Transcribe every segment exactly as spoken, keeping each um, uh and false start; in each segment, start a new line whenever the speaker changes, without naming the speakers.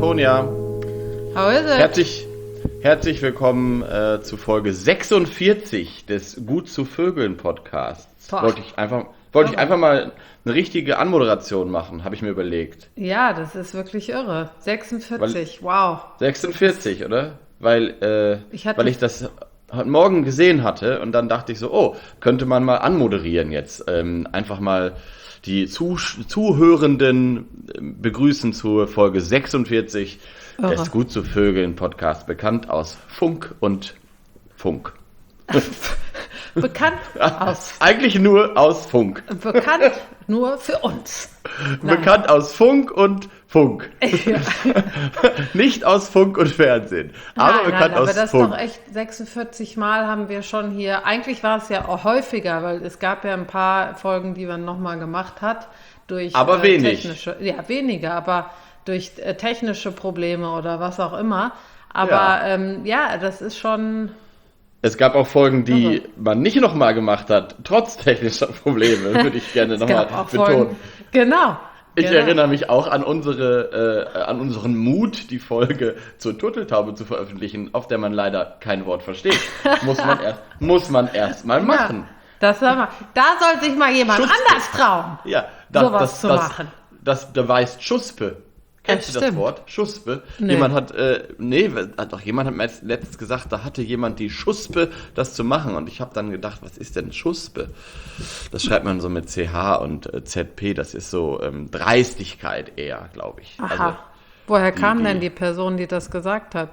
Antonia.
How is it?
Herzlich, herzlich willkommen äh, zu Folge sechsundvierzig des Gut zu Vögeln Podcasts.
Boah.
Wollte ich einfach, wollte ich einfach mal eine richtige Anmoderation machen, habe ich mir überlegt.
Ja, das ist wirklich irre. sechsundvierzig, wow.
sechsundvierzig, oder? Weil, äh,
Ich hatte-
weil ich das heute Morgen gesehen hatte und dann dachte ich so, oh, könnte man mal anmoderieren jetzt. Ähm, einfach mal die Zuh- Zuhörenden ähm, begrüßen zur Folge sechsundvierzig
Irre.
des Gut zu Vögeln Podcast, bekannt aus Funk und Funk.
Bekannt aus,
Eigentlich nur aus Funk.
bekannt nur für uns. Nein.
Bekannt aus Funk und Funk.
Ja.
Nicht aus Funk und Fernsehen, aber
nein,
bekannt
nein, aber
aus
das ist
Funk.
doch echt, sechsundvierzig Mal haben wir schon hier, eigentlich war es ja auch häufiger, weil es gab ja ein paar Folgen, die man nochmal gemacht hat, durch
Aber
äh,
wenig.
technische, ja weniger, aber durch äh, technische Probleme oder was auch immer. Aber
Ja.
ja, ähm, ja das ist schon,
Es gab auch Folgen, die
Irre.
man nicht nochmal gemacht hat, trotz technischer Probleme, würde ich gerne
es
nochmal
gab auch
betonen.
Folgen, genau.
Ich
genau.
erinnere mich auch an unsere, äh, an unseren Mut, die Folge zur Turteltaube zu veröffentlichen, auf der man leider kein Wort versteht. Muss man erst, muss man erst mal machen.
Ja, das sag mal, da soll sich mal jemand
Schuspe.
anders trauen.
Ja,
Sowas zu
das,
machen.
Das beweist Schuspe. Kennst
Das
du das
stimmt.
Wort? Schuspe?
Nee.
Jemand hat, äh, nee, hat doch jemand hat mir jetzt letztens gesagt, da hatte jemand die Schuspe, das zu machen. Und ich habe dann gedacht, was ist denn Schuspe? Das schreibt man so mit C H und äh, Z P. Das ist so ähm, Dreistigkeit eher, glaube ich.
Aha.
Also,
Woher
die-
kam
die-
denn die Person, die das gesagt hat?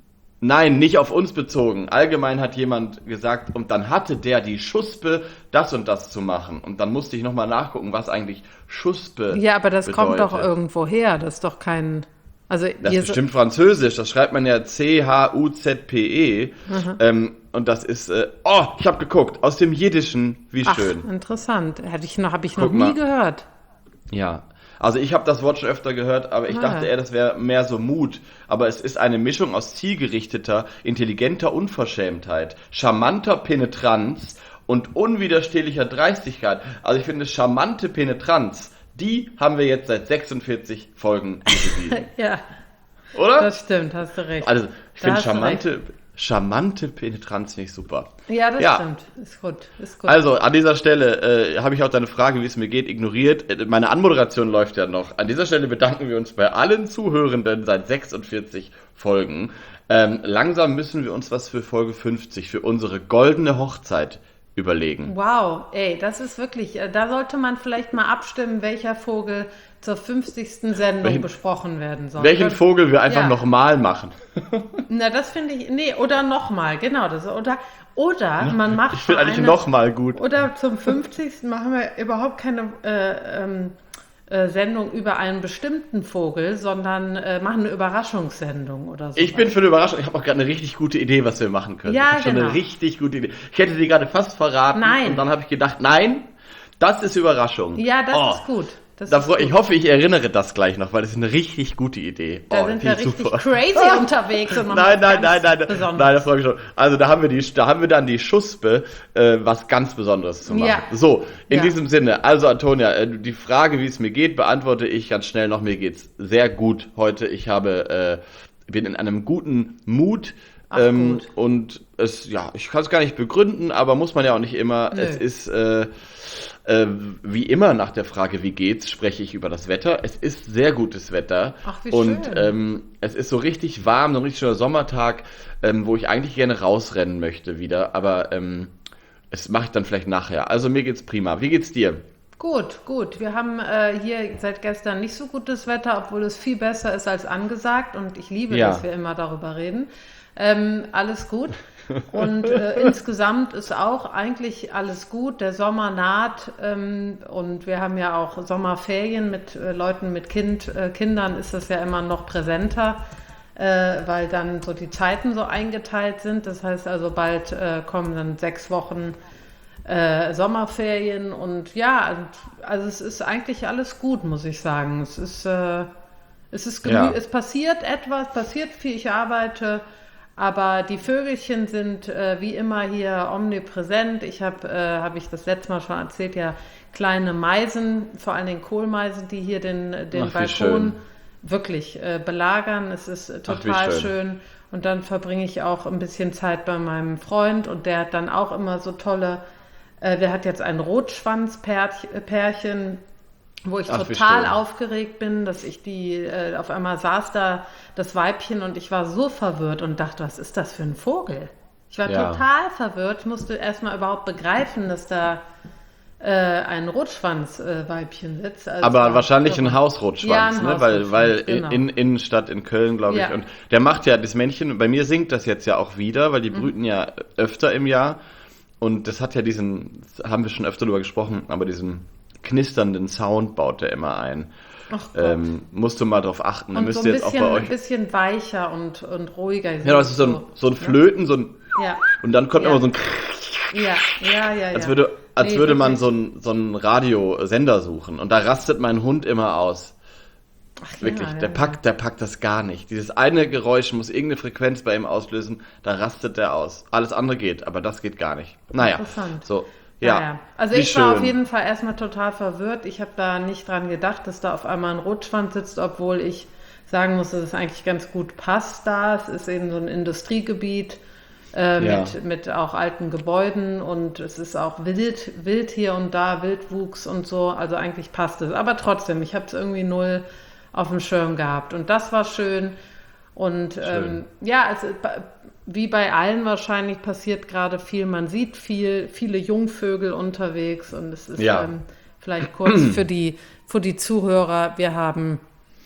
nein, nicht auf uns bezogen. Allgemein hat jemand gesagt, und dann hatte der die Schuspe, das und das zu machen. Und dann musste ich nochmal nachgucken, was eigentlich Schuspe
Ja, aber das kommt doch
bedeutet.
irgendwo her. Das ist doch kein. Also
Das
ihr
ist bestimmt Französisch, das schreibt man ja C H U Z P E. Ähm, und das ist, äh, oh, ich habe geguckt, aus dem Jiddischen, wie
Ach,
schön.
interessant. Hätte ich noch, habe ich noch
Guck
nie
mal.
gehört.
Ja, also ich habe das Wort schon öfter gehört, aber ich
Ah.
dachte eher, das wäre mehr so Mut. Aber es ist eine Mischung aus zielgerichteter, intelligenter Unverschämtheit, charmanter Penetranz und unwiderstehlicher Dreistigkeit. Also ich finde, charmante Penetranz, die haben wir jetzt seit sechsundvierzig Folgen bewiesen.
Ja,
Oder?
das stimmt, hast du recht.
Also, ich
Da
finde
hast du
charmante, charmante Penetranz finde ich super.
Ja, das
Ja.
stimmt. Ist gut. Ist gut.
Also, an dieser Stelle äh, habe ich auch deine Frage, wie es mir geht, ignoriert. Äh, Meine Anmoderation läuft ja noch. An dieser Stelle bedanken wir uns bei allen Zuhörenden seit sechsundvierzig Folgen. Ähm, langsam müssen wir uns was für Folge fünfzig, für unsere goldene Hochzeit überlegen.
Wow, ey, das ist wirklich, äh, da sollte man vielleicht mal abstimmen, welcher Vogel zur fünfzigsten Sendung
Welchen-
besprochen werden soll.
Welchen Vogel wir einfach
Ja.
nochmal machen.
Na, das finde ich, nee, oder nochmal, genau, das, oder, oder man macht
Ich finde
mal
eigentlich
eine-
nochmal gut.
Oder zum fünfzigsten machen wir überhaupt keine äh, ähm, äh, Sendung über einen bestimmten Vogel, sondern äh, machen eine Überraschungssendung oder so.
Ich bin für eine Überraschung. Ich habe auch gerade eine richtig gute Idee, was wir machen können.
Ja,
ich habe schon
genau.
eine richtig gute Idee. Ich hätte die gerade fast verraten.
Nein.
Und dann habe ich gedacht, nein, das ist Überraschung.
Ja, das
Oh,
ist gut. Das
Da,
ist
freu-
gut.
ich hoffe, ich erinnere das gleich noch, weil das ist eine richtig gute Idee.
Da
Oh,
sind
die
wir
ist
richtig
super.
crazy unterwegs. Und machen
Nein,
was
nein, nein,
ganz
nein, nein,
Besonderes.
nein, da freue ich mich schon. Also da haben wir die, da haben wir dann die Schuspe, äh, was ganz Besonderes zu machen.
Ja.
So, in
Ja.
diesem Sinne, also Antonia, äh, die Frage, wie es mir geht, beantworte ich ganz schnell noch. Mir geht's sehr gut heute. Ich habe, äh, bin in einem guten Mut.
Ach,
ähm,
gut.
Und es, ja, ich kann es gar nicht begründen, aber muss man ja auch nicht immer.
Nö.
Es ist äh, äh, wie immer nach der Frage, wie geht's, spreche ich über das Wetter. Es ist sehr gutes Wetter.
Ach, wie
und
schön.
ähm, es ist so richtig warm, so ein richtig schöner Sommertag, ähm, wo ich eigentlich gerne rausrennen möchte wieder, aber ähm, das mache ich dann vielleicht nachher. Also mir geht's prima. Wie geht's dir?
Gut, gut. Wir haben äh, hier seit gestern nicht so gutes Wetter, obwohl es viel besser ist als angesagt. Und ich liebe,
Ja.
dass wir immer darüber reden. Ähm, alles gut. Und äh, insgesamt ist auch eigentlich alles gut. Der Sommer naht ähm, und wir haben ja auch Sommerferien mit äh, Leuten mit Kind, äh, Kindern ist das ja immer noch präsenter, äh, weil dann so die Zeiten so eingeteilt sind. Das heißt also bald äh, kommen dann sechs Wochen äh, Sommerferien und ja, also es ist eigentlich alles gut, muss ich sagen. Es ist, äh, es ist gemü-
Ja.
es passiert etwas, passiert viel, ich arbeite, aber die Vögelchen sind äh, wie immer hier omnipräsent. Ich habe, äh, habe ich das letzte Mal schon erzählt, ja kleine Meisen, vor allem den Kohlmeisen, die hier den, den
Ach, wie schön.
Balkon wirklich äh, belagern. Es ist äh,
Ach, wie
total
schön.
schön. Und dann verbringe ich auch ein bisschen Zeit bei meinem Freund und der hat dann auch immer so tolle, äh, der hat jetzt ein Rotschwanzpärchen, wo ich
Ach, wie
total
schön.
aufgeregt bin, dass ich die, äh, auf einmal saß da das Weibchen und ich war so verwirrt und dachte, was ist das für ein Vogel? Ich war
Ja.
total verwirrt, musste erstmal überhaupt begreifen, dass da äh, ein Rotschwanzweibchen äh, sitzt. Also
Aber
war
wahrscheinlich
irre.
ein Hausrotschwanz,
Ja, ein
ne? Weil, weil
Hausrotschwanz, genau.
in Innenstadt in Köln, glaube ich.
Ja.
Und der macht ja das Männchen, bei mir singt das jetzt ja auch wieder, weil die
Mhm.
brüten ja öfter im Jahr. Und das hat ja diesen, das haben wir schon öfter drüber gesprochen, aber diesen knisternden Sound baut der immer ein.
Ach Gott.
Ähm, musst du mal drauf achten. Da
Und
müsst
so
ihr
ein
jetzt auch
bisschen,
bei
ein
euch.
bisschen weicher und, und ruhiger.
Ja, das ist so ein, so ein Flöten, so ein.
Ja,
Und dann kommt
Ja.
immer so ein.
ja, ja, ja.
Als
ja.
würde, als
Nee,
würde man
wirklich.
so einen so einen Radiosender suchen. Und da rastet mein Hund immer aus.
Ach,
Wirklich,
ja,
der
ja,
packt, der packt das gar nicht. Dieses eine Geräusch muss irgendeine Frequenz bei ihm auslösen, da rastet der aus. Alles andere geht, aber das geht gar nicht. Naja,
Interessant.
so,
Ja,
ja.
ja. Also
Wie
ich war auf
schön.
jeden Fall erstmal total verwirrt. Ich habe da nicht dran gedacht, dass da auf einmal ein Rotschwanz sitzt, obwohl ich sagen muss, dass es eigentlich ganz gut passt da. Es ist eben so ein Industriegebiet äh,
Ja.
mit, mit auch alten Gebäuden und es ist auch wild, wild hier und da, Wildwuchs und so. Also eigentlich passt es. Aber trotzdem, ich habe es irgendwie null auf dem Schirm gehabt. Und das war schön. Und ähm, ja, es, wie bei allen wahrscheinlich passiert gerade viel. Man sieht viel, viele Jungvögel unterwegs und es ist
Ja.
ähm, vielleicht kurz für die, für die Zuhörer, wir haben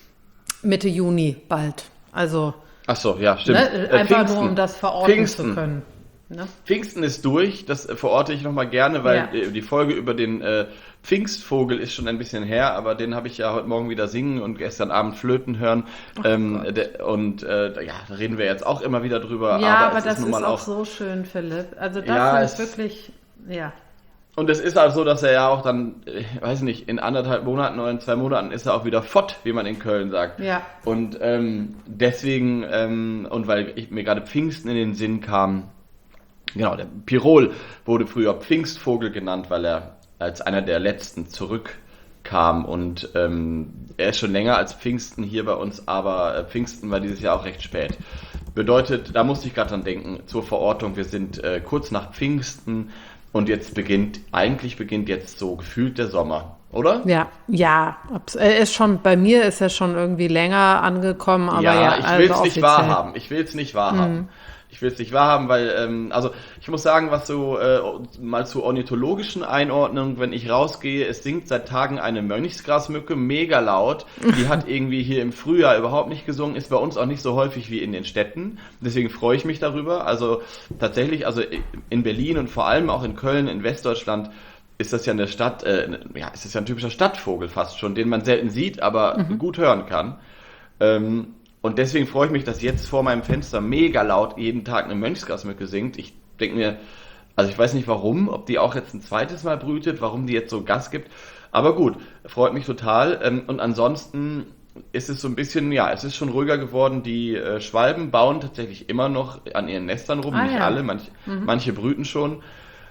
Mitte Juni bald. Also
Ach so, ja, stimmt.
ne,
Äh,
einfach
Pfingsten.
nur, um das verorten
Pfingsten.
zu können. Ne?
Pfingsten ist durch, das äh, verorte ich nochmal gerne, weil
Ja.
äh, die Folge über den äh, Pfingstvogel ist schon ein bisschen her, aber den habe ich ja heute Morgen wieder singen und gestern Abend flöten hören. ähm, der, und äh, ja, da reden wir jetzt auch immer wieder drüber.
Ja, aber,
es
das
nun
ist
mal
auch so schön, Philipp. Also das
Ja,
sind
es-
wirklich, ja.
Und es ist auch so, dass er ja auch dann, ich weiß nicht, in anderthalb Monaten oder in zwei Monaten ist er auch wieder fort, wie man in Köln sagt.
Ja.
Und ähm, deswegen, ähm, und weil ich, mir gerade Pfingsten in den Sinn kam, genau, der Pirol wurde früher Pfingstvogel genannt, weil er als einer der letzten zurückkam. Und ähm, er ist schon länger als Pfingsten hier bei uns, aber äh, Pfingsten war dieses Jahr auch recht spät. Bedeutet, da musste ich gerade dran denken, zur Verortung, wir sind äh, kurz nach Pfingsten. Und jetzt beginnt, eigentlich beginnt jetzt so gefühlt der Sommer, oder?
Ja, ja, abs- er ist schon, bei mir ist er schon irgendwie länger angekommen, aber ja,
ja, ich will es
also
nicht
offiziell.
wahrhaben. Ich will es nicht wahrhaben. Ich will es nicht wahrhaben, weil, ähm, also ich muss sagen, was so äh, mal zur ornithologischen Einordnung, wenn ich rausgehe, es singt seit Tagen eine Mönchsgrasmücke, mega laut. Die hat irgendwie hier im Frühjahr überhaupt nicht gesungen, ist bei uns auch nicht so häufig wie in den Städten. Deswegen freue ich mich darüber. Also tatsächlich, also in Berlin und vor allem auch in Köln, in Westdeutschland, ist das ja eine Stadt, äh, ja, ist das ja ein typischer Stadtvogel fast schon, den man selten sieht, aber gut hören kann. Ähm, und deswegen freue ich mich, dass jetzt vor meinem Fenster mega laut jeden Tag eine Mönchsgrasmücke singt. Ich denke mir, also ich weiß nicht warum, ob die auch jetzt ein zweites Mal brütet, warum die jetzt so Gas gibt. Aber gut, freut mich total. Ähm, und ansonsten ist es so ein bisschen, ja, es ist schon ruhiger geworden. Die äh, Schwalben bauen tatsächlich immer noch an ihren Nestern rum,
Ah,
nicht
ja.
alle, manch, manche brüten schon.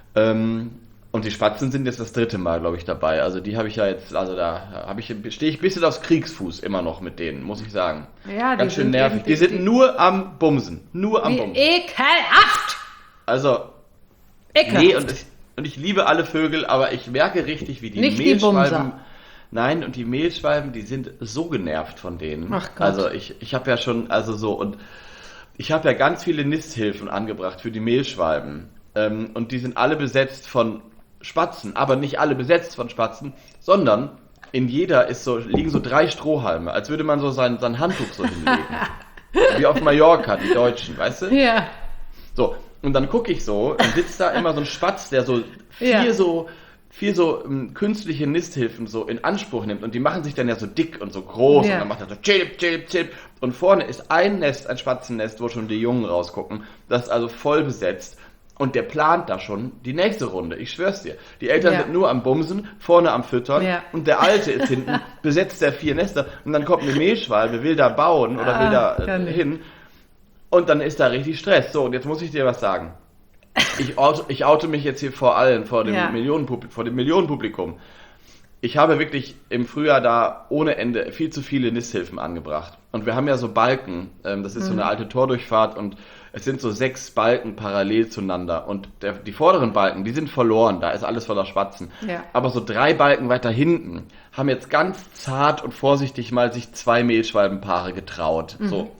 Ähm, und die Spatzen sind jetzt das dritte Mal, glaube ich, dabei. Also die habe ich ja jetzt, also da habe ich, stehe ich ein bisschen aufs Kriegsfuß immer noch mit denen, muss ich sagen.
Ja, die
Ganz schön
sind
nervig.
irgendwie-
Die sind
die-
nur am Bumsen. Nur am
Wie
Bumsen.
ekelhaft!
Also,
Ekelhaft.
nee, und ich, und ich liebe alle Vögel, aber ich merke richtig, wie die
Nicht die
Mehlschwalben.
Bumser.
Nein, und die Mehlschwalben, die sind so genervt von denen.
Ach Gott.
Also ich, ich habe ja schon, also so, und ich habe ja ganz viele Nisthilfen angebracht für die Mehlschwalben. Ähm, und die sind alle besetzt von Spatzen, aber nicht alle besetzt von Spatzen, sondern in jeder ist so, liegen so drei Strohhalme, als würde man so sein, sein Handtuch so hinlegen. Wie auf Mallorca, die Deutschen, weißt du?
Ja,
So, und dann gucke ich so, dann sitzt da immer so ein Spatz, der so vier
Ja.
so vier so ähm, künstliche Nisthilfen so in Anspruch nimmt und die machen sich dann ja so dick und so groß
Ja.
und dann macht er so chip, chip, chip und vorne ist ein Nest, ein Spatzennest, wo schon die Jungen rausgucken, das ist also voll besetzt und der plant da schon die nächste Runde, ich schwör's dir. Die Eltern
Ja.
sind nur am Bumsen, vorne am Füttern
Ja.
und der Alte ist hinten, besetzt der vier Nester und dann kommt eine Mehlschwalbe, will da bauen oder will
Ah,
da
kann
äh,
ich.
hin. Und dann ist da richtig Stress. So, und jetzt muss ich dir was sagen. Ich oute, ich oute mich jetzt hier vor allen, vor dem,
Ja.
Millionenpublikum, vor dem Millionenpublikum. ich habe wirklich im Frühjahr da ohne Ende viel zu viele Nisthilfen angebracht. Und wir haben ja so Balken, ähm, das ist so eine alte Tordurchfahrt und es sind so sechs Balken parallel zueinander. Und der, die vorderen Balken, die sind verloren, da ist alles voller Spatzen.
Ja.
Aber so drei Balken weiter hinten haben jetzt ganz zart und vorsichtig mal sich zwei Mehlschwalbenpaare getraut. Mhm. So.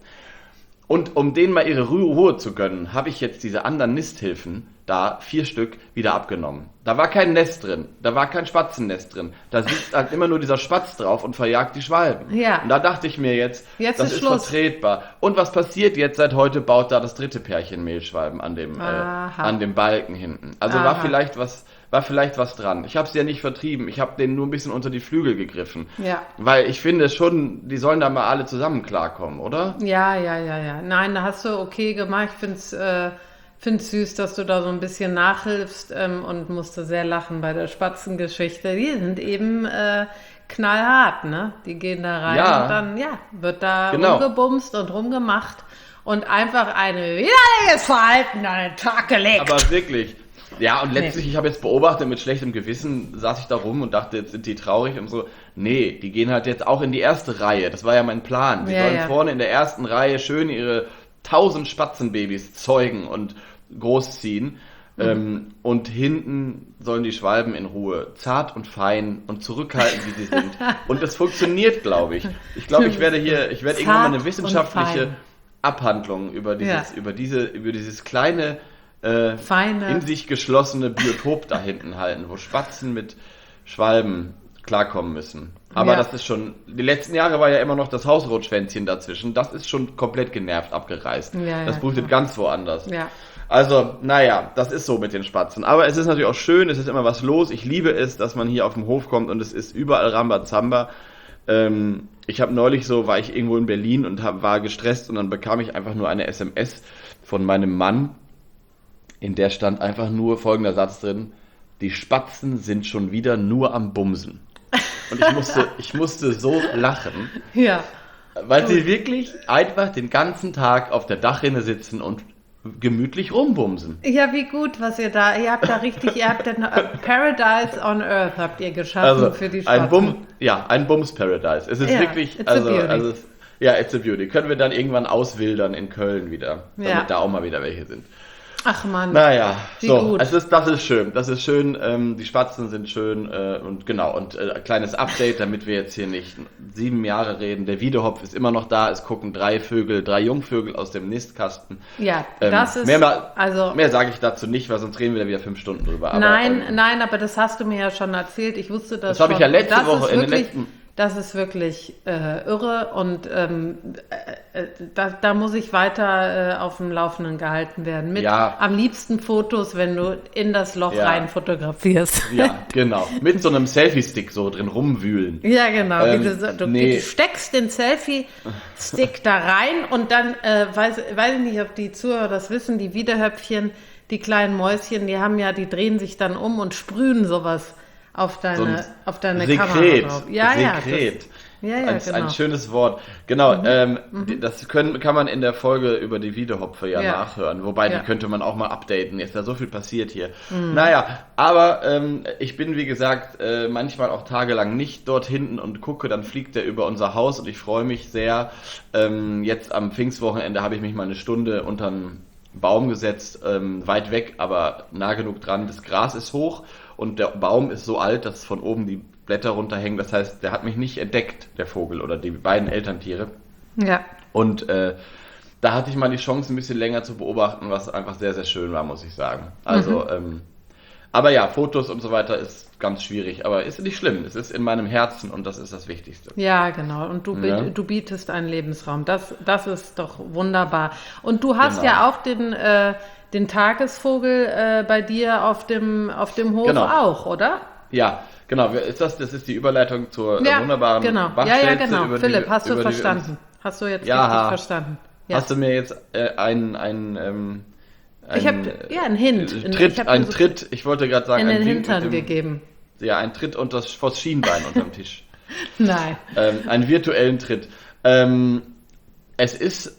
Und um denen mal ihre Ruhe zu gönnen, habe ich jetzt diese anderen Nisthilfen, da vier Stück, wieder abgenommen. Da war kein Nest drin, da war kein Spatzennest drin. Da sitzt halt immer nur dieser Spatz drauf und verjagt die Schwalben.
Ja.
Und da dachte ich mir jetzt,
jetzt
das
ist,
ist
Schluss.
vertretbar. Und was passiert jetzt? Seit heute baut da das dritte Pärchen Mehlschwalben an dem, äh, an dem Balken hinten. Also
Aha.
war vielleicht was... war vielleicht was dran. Ich habe sie ja nicht vertrieben, ich habe denen nur ein bisschen unter die Flügel gegriffen.
Ja.
Weil ich finde schon, die sollen da mal alle zusammen klarkommen, oder?
Ja, ja, ja, ja. Nein, da hast du okay gemacht. Ich finde es äh, find's süß, dass du da so ein bisschen nachhilfst ähm, und musste sehr lachen bei der Spatzengeschichte. Die sind eben äh, knallhart, ne? Die gehen da rein
Ja.
und dann, ja, wird da
Genau.
rumgebumst und rumgemacht und einfach ein widerliches Verhalten an den Tag gelegt.
Aber wirklich. Ja, und letztlich, nee. ich habe jetzt beobachtet, mit schlechtem Gewissen saß ich da rum und dachte, jetzt sind die traurig und so. Nee, die gehen halt jetzt auch in die erste Reihe. Das war ja mein Plan. Die
ja,
sollen
ja.
vorne in der ersten Reihe schön ihre tausend Spatzenbabys zeugen und großziehen. Mhm. Ähm, und hinten sollen die Schwalben in Ruhe, zart und fein und zurückhaltend, wie sie sind. Und das funktioniert, glaube ich. Ich glaube, ich werde hier, ich werde irgendwann mal eine wissenschaftliche Abhandlung über dieses, ja. über diese, über dieses kleine, Äh,
Feine.
in sich geschlossene Biotop da hinten halten, wo Spatzen mit Schwalben klarkommen müssen. Aber ja. das ist schon, die letzten Jahre war ja immer noch das Hausrotschwänzchen dazwischen, das ist schon komplett genervt abgereist.
Ja,
das
ja,
brütet
klar.
ganz woanders.
Ja.
Also, naja, das ist so mit den Spatzen. Aber es ist natürlich auch schön, es ist immer was los. Ich liebe es, dass man hier auf den Hof kommt und es ist überall Rambazamba. Ähm, ich habe neulich so, war ich irgendwo in Berlin und hab, war gestresst und dann bekam ich einfach nur eine S M S von meinem Mann. In der stand einfach nur folgender Satz drin: Die Spatzen sind schon wieder nur am Bumsen. Und ich musste, ich musste so lachen.
Ja.
Weil sie wirklich einfach den ganzen Tag auf der Dachrinne sitzen und gemütlich rumbumsen.
Ja, wie gut, was ihr da, ihr habt da richtig, ihr habt den uh, Paradise on Earth habt ihr geschaffen
also
für die Spatzen.
Ein Bum, ja, ein Bums-Paradise. Es ist
ja,
wirklich,
it's
also,
a beauty.
also es, ja, it's a beauty. Können wir dann irgendwann auswildern in Köln wieder, damit
ja.
da auch mal wieder welche sind.
Ach man.
Naja,
wie
so,
gut.
Es ist, das ist schön, das ist schön, ähm, die Spatzen sind schön äh, und genau, und äh, ein kleines Update, damit wir jetzt hier nicht sieben Jahre reden. Der Wiedehopf ist immer noch da, es gucken drei Vögel, drei Jungvögel aus dem Nistkasten.
Ja,
ähm,
das ist,
mehr,
also...
Mehr sage ich dazu nicht, weil sonst reden wir da wieder fünf Stunden drüber. Aber,
nein,
ähm,
nein, aber das hast du mir ja schon erzählt, ich wusste das,
das habe ich ja letzte
das
Woche,
ist
in den
wirklich,
letzten...
Das ist wirklich äh, irre und ähm, äh, da, da muss ich weiter äh, auf dem Laufenden gehalten werden. Mit
Ja.
am liebsten Fotos, wenn du in das Loch
Ja.
rein fotografierst.
Ja, genau. Mit so einem Selfie-Stick so drin rumwühlen.
Ja, genau.
Ähm,
du, du,
nee.
du steckst den Selfie-Stick da rein und dann, äh, weiß, weiß ich nicht, ob die Zuhörer das wissen, die Wiedehöpfchen, die kleinen Mäuschen, die haben ja, die drehen sich dann um und sprühen sowas auf deine,
So ein
auf deine
Sekret.
Kamera drauf. Ja,
Sekret.
ja. Das, ja, ja,
ein,
genau.
ein schönes Wort. Genau,
Mhm.
ähm,
Mhm.
die- das können, kann man in der Folge über die Wiedehopfe ja,
Ja.
nachhören. Wobei,
Ja.
die könnte man auch mal updaten. Jetzt ist da so viel passiert hier.
Mhm.
Naja, aber ähm, ich bin, wie gesagt, äh, manchmal auch tagelang nicht dort hinten und gucke, dann fliegt der über unser Haus und ich freue mich sehr. Ähm, jetzt am Pfingstwochenende habe ich mich mal eine Stunde unter einen Baum gesetzt, ähm, weit weg, aber nah genug dran. Das Gras ist hoch und der Baum ist so alt, dass von oben die Blätter runterhängen. Das heißt, der hat mich nicht entdeckt, der Vogel oder die beiden Elterntiere.
Ja.
Und äh, da hatte ich mal die Chance, ein bisschen länger zu beobachten, was einfach sehr, sehr schön war, muss ich sagen. Also,
Mhm.
ähm, aber ja, Fotos und so weiter ist ganz schwierig, aber ist nicht schlimm. Es ist in meinem Herzen und das ist das Wichtigste.
Ja, genau. Und du,
Ja.
du bietest einen Lebensraum. Das, das ist doch wunderbar. Und du hast
Genau.
ja auch den, äh, den Tagesvogel äh, bei dir auf dem, auf dem Hof
Genau.
auch, oder?
Ja, genau. Ist das, das ist die Überleitung zur äh,
Ja,
wunderbaren
genau. Ja, ja,
Bachstelze,
genau.
über die
Philipp,
wir-
hast du
über die wir
verstanden?
uns-
Hast du jetzt
Ja.
richtig verstanden? Ja.
Hast du mir jetzt äh, einen, einen, ähm,
Ich hab-
einen,
ja, einen Hint.
äh,
Ich
Tritt,
hab
einen
dir so
Tritt, ich wollte gerade sagen,
in den
einen Wink
Hintern
mit dem,
gegeben.
ja, ein Tritt unter das, vors Schienbein unterm Tisch.
Nein.
ähm, einen virtuellen Tritt. Ähm, es ist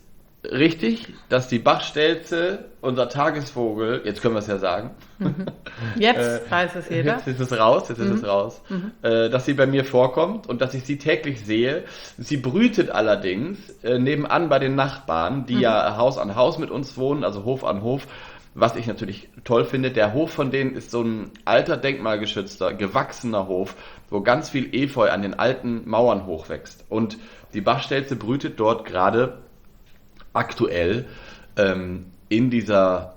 richtig, dass die Bachstelze, unser Tagesvogel, jetzt können wir es ja sagen.
Mhm. Jetzt weiß es jeder.
Jetzt ist es raus, jetzt
Mhm.
ist es raus.
Mhm.
Äh, dass sie bei mir vorkommt und dass ich sie täglich sehe. Sie brütet allerdings äh, nebenan bei den Nachbarn, die
Mhm.
ja Haus an Haus mit uns wohnen, also Hof an Hof. Was ich natürlich toll finde, der Hof von denen ist so ein alter, denkmalgeschützter, gewachsener Hof, wo ganz viel Efeu an den alten Mauern hochwächst. Und die Bachstelze brütet dort gerade aktuell ähm, in dieser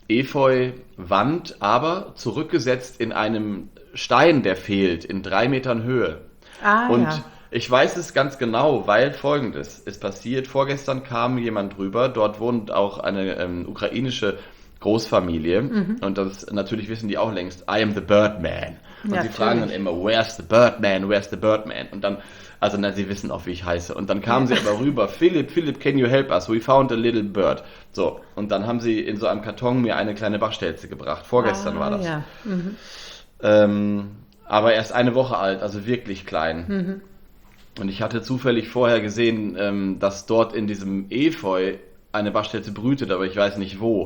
Efeu-Wand, aber zurückgesetzt in einem Stein, der fehlt, in drei Metern Höhe.
Ah,
Und
ja.
ich weiß es ganz genau, weil Folgendes ist passiert. Vorgestern kam jemand rüber, dort wohnt auch eine ähm, ukrainische Großfamilie
Mhm.
und das natürlich wissen die auch längst, I am the Birdman. Und
Ja,
sie fragen dann
natürlich.
immer, where's the Birdman, where's the Birdman? Und dann, also na, sie wissen auch, wie ich heiße. Und dann kamen sie aber rüber, Philipp, Philipp, can you help us? We found a little bird. So, und dann haben sie in so einem Karton mir eine kleine Bachstelze gebracht. Vorgestern
Ah,
war das.
Ja. Mhm.
Ähm, aber erst eine Woche alt, also wirklich klein.
Mhm.
Und ich hatte zufällig vorher gesehen, ähm, dass dort in diesem Efeu eine Bachstelze brütet, aber ich weiß nicht wo.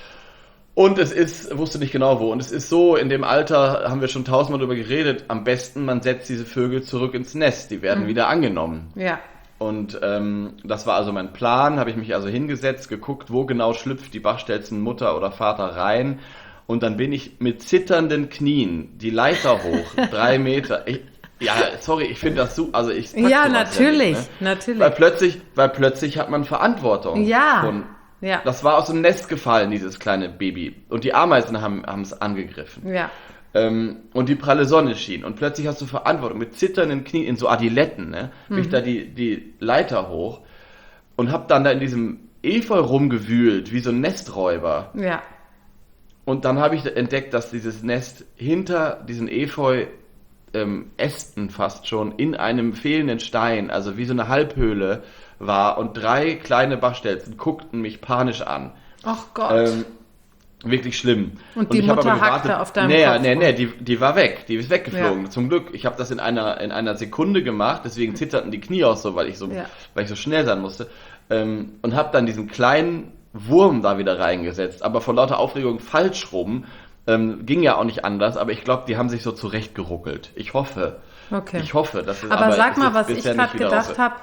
Und es ist, wusste nicht genau wo. Und es ist so, in dem Alter haben wir schon tausendmal darüber geredet, am besten man setzt diese Vögel zurück ins Nest, die werden
Mhm.
wieder angenommen.
Ja.
Und ähm, das war also mein Plan, habe ich mich also hingesetzt, geguckt, wo genau schlüpft die Bachstelzenmutter oder Vater rein. Und dann bin ich mit zitternden Knien die Leiter hoch, drei Meter. Ich, ja, sorry, ich finde das so, also ich pack
Ja,
sowas
natürlich,
nicht, ne?
natürlich.
Weil plötzlich, weil plötzlich hat man Verantwortung.
Ja.
Und
Ja.
das war aus dem Nest gefallen, dieses kleine Baby. Und die Ameisen haben haben es angegriffen.
Ja.
Ähm, und die pralle Sonne schien. Und plötzlich hast du Verantwortung mit zitternden Knien in so Adiletten, ne? Bin ich
Mhm.
da die, die Leiter hoch und hab dann da in diesem Efeu rumgewühlt, wie so ein Nesträuber.
Ja.
Und dann habe ich entdeckt, dass dieses Nest hinter diesen Efeu ähm, Ästen fast schon in einem fehlenden Stein, also wie so eine Halbhöhle war und drei kleine Bachstelzen guckten mich panisch an.
Ach Gott.
Ähm, wirklich schlimm.
Und die
ich hab
Mutter
aber
hackte auf deinem
nee,
Kopf
Nee,
rum.
nee, die, die war weg. Die ist weggeflogen. Zum Glück. Ich habe das in einer, in einer Sekunde gemacht, deswegen zitterten die Knie auch so, weil ich so,
Ja.
weil ich so schnell sein musste. Ähm, und habe dann diesen kleinen Wurm da wieder reingesetzt, aber vor lauter Aufregung falsch rum. Ähm, ging ja auch nicht anders, aber ich glaube, die haben sich so zurechtgeruckelt. Ich hoffe.
Okay.
Ich hoffe, dass es
Aber sag
ist
mal,
jetzt
was ich
bisher
gerade
nicht wieder
gedacht
raus-
habe,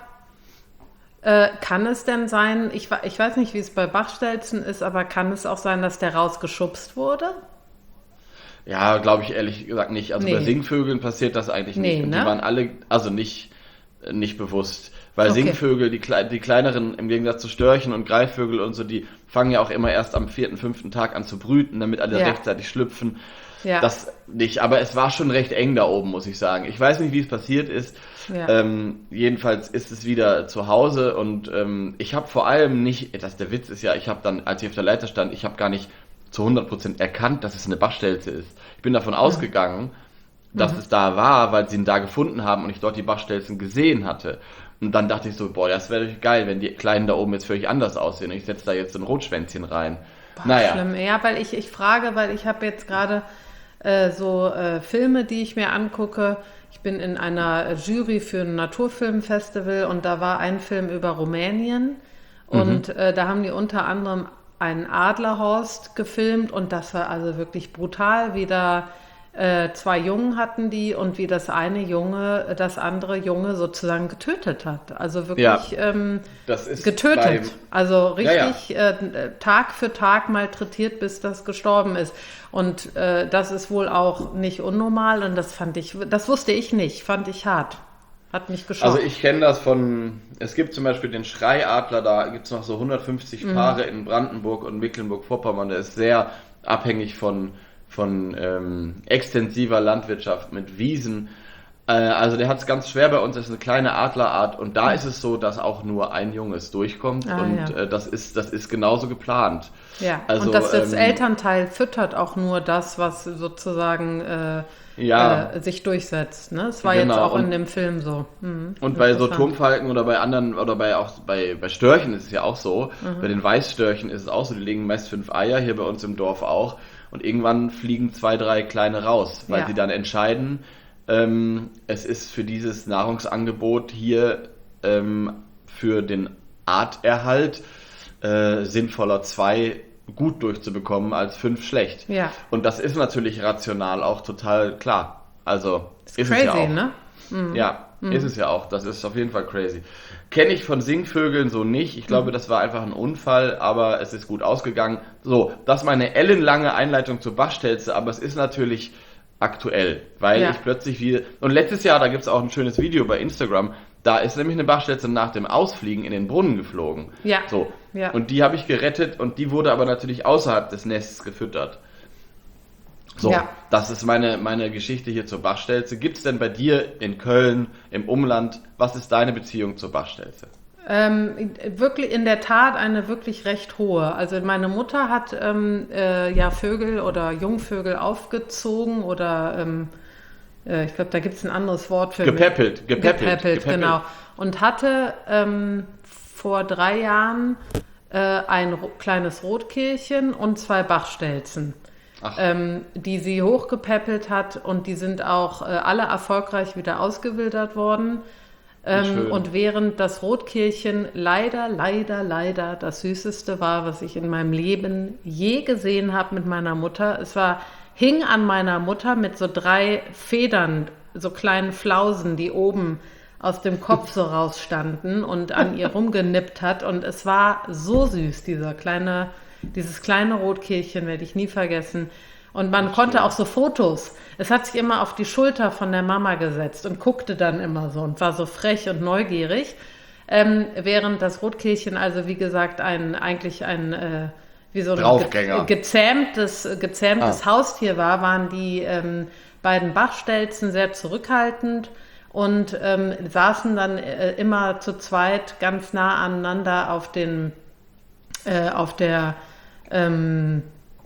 äh, kann es denn sein, ich, wa- ich weiß nicht, wie es bei Bachstelzen ist, aber kann es auch sein, dass der rausgeschubst wurde?
Ja, glaube ich ehrlich gesagt nicht. Also
Nee.
bei Singvögeln passiert das eigentlich
Nee,
nicht. Und
ne?
die waren alle, also nicht, nicht bewusst. Weil
Okay.
Singvögel, die, klei- die kleineren, im Gegensatz zu Störchen und Greifvögel und so, die fangen ja auch immer erst am vierten, fünften Tag an zu brüten, damit alle
Ja.
rechtzeitig schlüpfen.
Ja.
Das nicht, aber es war schon recht eng da oben, muss ich sagen. Ich weiß nicht, wie es passiert ist.
Ja.
Ähm, jedenfalls ist es wieder zu Hause und ähm, ich habe vor allem nicht, das der Witz ist ja, ich habe dann, als ich auf der Leiter stand, ich habe gar nicht zu hundert Prozent erkannt, dass es eine Bachstelze ist. Ich bin davon ausgegangen, dass
Mhm.
es da war, weil sie ihn da gefunden haben und ich dort die Bachstelzen gesehen hatte. Und dann dachte ich so, boah, das wäre doch geil, wenn die Kleinen da oben jetzt völlig anders aussehen. Ich setze da jetzt ein Rotschwänzchen rein.
Boah,
naja.
Schlimm. Ja, weil ich, ich frage, weil ich habe jetzt gerade äh, so äh, Filme, die ich mir angucke. Ich bin in einer Jury für ein Naturfilmfestival und da war ein Film über Rumänien und äh, da haben die unter anderem einen Adlerhorst gefilmt und das war also wirklich brutal, wie da äh, zwei Jungen hatten die und wie das eine Junge das andere Junge sozusagen getötet hat. Also wirklich
Ja.
ähm,
Das ist
getötet.
bei-
Also
Ja, ja.
richtig Äh, Tag für Tag malträtiert, bis das gestorben ist. Und äh, das ist wohl auch nicht unnormal und das fand ich, das wusste ich nicht, fand ich hart. Hat mich geschockt.
Also ich kenne das von, es gibt zum Beispiel den Schreiadler, da gibt es noch so hundertfünfzig
Mhm.
Paare in Brandenburg und Mecklenburg-Vorpommern, der ist sehr abhängig von, von ähm, extensiver Landwirtschaft mit Wiesen. Äh, also der hat es ganz schwer bei uns, das ist eine kleine Adlerart und da ist es so, dass auch nur ein Junges durchkommt
Ah,
und
ja.
äh, das ist, das ist genauso geplant.
ja,
also,
und das, das
ähm,
Elternteil füttert auch nur das, was sozusagen äh,
Ja.
äh, sich durchsetzt. Ne? Es war
Genau,
jetzt auch in
und-
dem Film so. Mhm,
Und bei so
interessant.
Turmfalken oder bei anderen, oder bei auch bei, bei Störchen ist es ja auch so.
Mhm.
Bei den Weißstörchen ist es auch so, die legen meist fünf Eier, hier bei uns im Dorf auch. Und irgendwann fliegen zwei, drei kleine raus, weil
Ja.
sie dann entscheiden, ähm, es ist für dieses Nahrungsangebot hier ähm, für den Arterhalt äh, sinnvoller, zwei gut durchzubekommen als fünf schlecht.
Ja.
Und das ist natürlich rational auch total klar. Also
Ist
ist
crazy,
es ja auch.
ne? Mhm.
Ja, ist es ja auch. Das ist auf jeden Fall crazy. Kenne ich von Singvögeln so nicht. Ich glaube, das war einfach ein Unfall, aber es ist gut ausgegangen. So, das ist meine ellenlange Einleitung zur Bachstelze, aber es ist natürlich aktuell, weil
Ja.
ich plötzlich wieder... Und letztes Jahr, da gibt es auch ein schönes Video bei Instagram, da ist nämlich eine Bachstelze nach dem Ausfliegen in den Brunnen geflogen.
Ja.
So.
Ja.
Und die habe ich gerettet und die wurde aber natürlich außerhalb des Nests gefüttert. So,
Ja.
das ist meine, meine Geschichte hier zur Bachstelze. Gibt es denn bei dir in Köln, im Umland, was ist deine Beziehung zur Bachstelze?
Ähm, wirklich in der Tat eine wirklich recht hohe. Also meine Mutter hat ähm, äh, ja Vögel oder Jungvögel aufgezogen oder ähm, äh, ich glaube, da gibt es ein anderes Wort für
Gepäppelt, gepäppelt,
gepäppelt,
gepäppelt.
genau. Und hatte ähm, vor drei Jahren äh, ein ro- kleines Rotkehlchen und zwei Bachstelzen, ähm, die sie hochgepäppelt hat, und die sind auch äh, alle erfolgreich wieder ausgewildert worden. Ähm,
schön.
und während das Rotkehlchen leider, leider, leider das Süßeste war, was ich in meinem Leben je gesehen habe mit meiner Mutter. Es war, hing an meiner Mutter mit so drei Federn, so kleinen Flausen, die oben aus dem Kopf so rausstanden und an ihr rumgenippt hat. Und es war so süß, dieser kleine, dieses kleine Rotkehlchen werde ich nie vergessen. Und man konnte auch so Fotos. Es hat sich immer auf die Schulter von der Mama gesetzt und guckte dann immer so und war so frech und neugierig. Ähm, während das Rotkehlchen also, wie gesagt, ein eigentlich ein äh, wie so ein
Draufgänger.
ge gezähmtes, gezähmtes
Ah.
Haustier war, waren die ähm, beiden Bachstelzen sehr zurückhaltend und ähm, saßen dann äh, immer zu zweit ganz nah aneinander auf den äh, auf der ähm,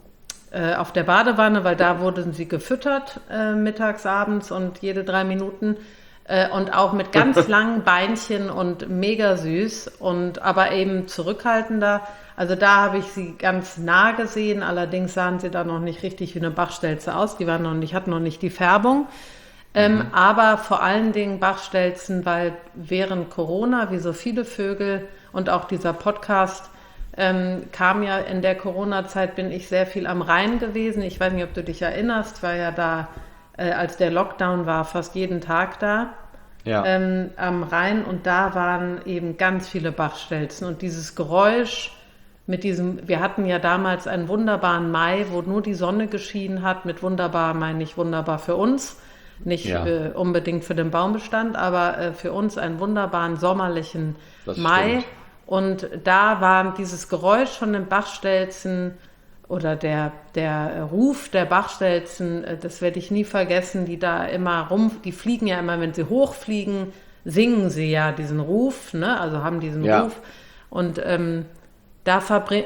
äh, auf der Badewanne, weil da wurden sie gefüttert äh, mittags, abends und jede drei Minuten äh, und auch mit ganz langen Beinchen und mega süß und aber eben zurückhaltender. Also da habe ich sie ganz nah gesehen, allerdings sahen sie da noch nicht richtig wie eine Bachstelze aus, die waren noch nicht, hatten noch nicht die Färbung. Ähm, aber vor allen Dingen Bachstelzen, weil während Corona, wie so viele Vögel und auch dieser Podcast, ähm, kam ja in der Corona-Zeit, bin ich sehr viel am Rhein gewesen. Ich weiß nicht, ob du dich erinnerst, war ja da, äh, als der Lockdown war, fast jeden Tag da
Ja.
ähm, am Rhein, und da waren eben ganz viele Bachstelzen und dieses Geräusch mit diesem, wir hatten ja damals einen wunderbaren Mai, wo nur die Sonne geschienen hat, mit wunderbar meine ich wunderbar für uns, nicht
Ja.
äh, unbedingt für den Baumbestand, aber äh, für uns einen wunderbaren sommerlichen
Das
Mai.
stimmt.
Und da waren dieses Geräusch von den Bachstelzen oder der, der Ruf der Bachstelzen, äh, das werde ich nie vergessen, die da immer rum, die fliegen ja immer, wenn sie hochfliegen, singen sie ja diesen Ruf, ne? Also haben diesen
Ja.
Ruf. Und ähm, da verbring,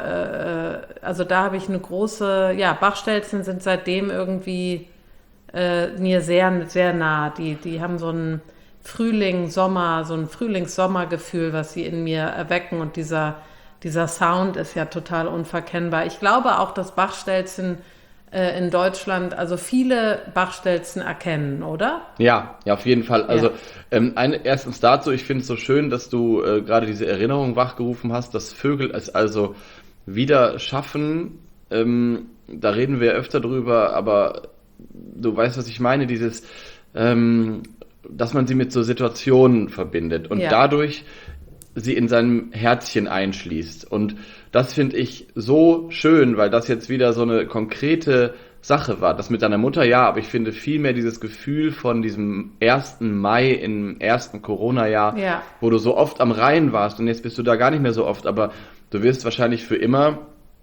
ver, äh, also da habe ich eine große, ja, Bachstelzen sind seitdem irgendwie äh, mir sehr, sehr nah. Die, die haben so ein Frühling, Sommer, so ein Frühlings-Sommer-Gefühl, was sie in mir erwecken, und dieser, dieser Sound ist ja total unverkennbar. Ich glaube auch, dass Bachstelzen äh, in Deutschland, also viele Bachstelzen erkennen, oder?
Ja, ja, auf jeden Fall. Also
Ja.
ähm, eine, erstens dazu, ich finde es so schön, dass du äh, gerade diese Erinnerung wachgerufen hast, dass Vögel es also wieder schaffen. Ähm, da reden wir öfter drüber, aber du weißt, was ich meine, dieses, ähm, dass man sie mit so Situationen verbindet und
Ja.
dadurch sie in seinem Herzchen einschließt. Und das finde ich so schön, weil das jetzt wieder so eine konkrete Sache war. Das mit deiner Mutter, ja, aber ich finde vielmehr dieses Gefühl von diesem ersten Mai im ersten Corona-Jahr,
Ja.
wo du so oft am Rhein warst, und jetzt bist du da gar nicht mehr so oft, aber du wirst wahrscheinlich für immer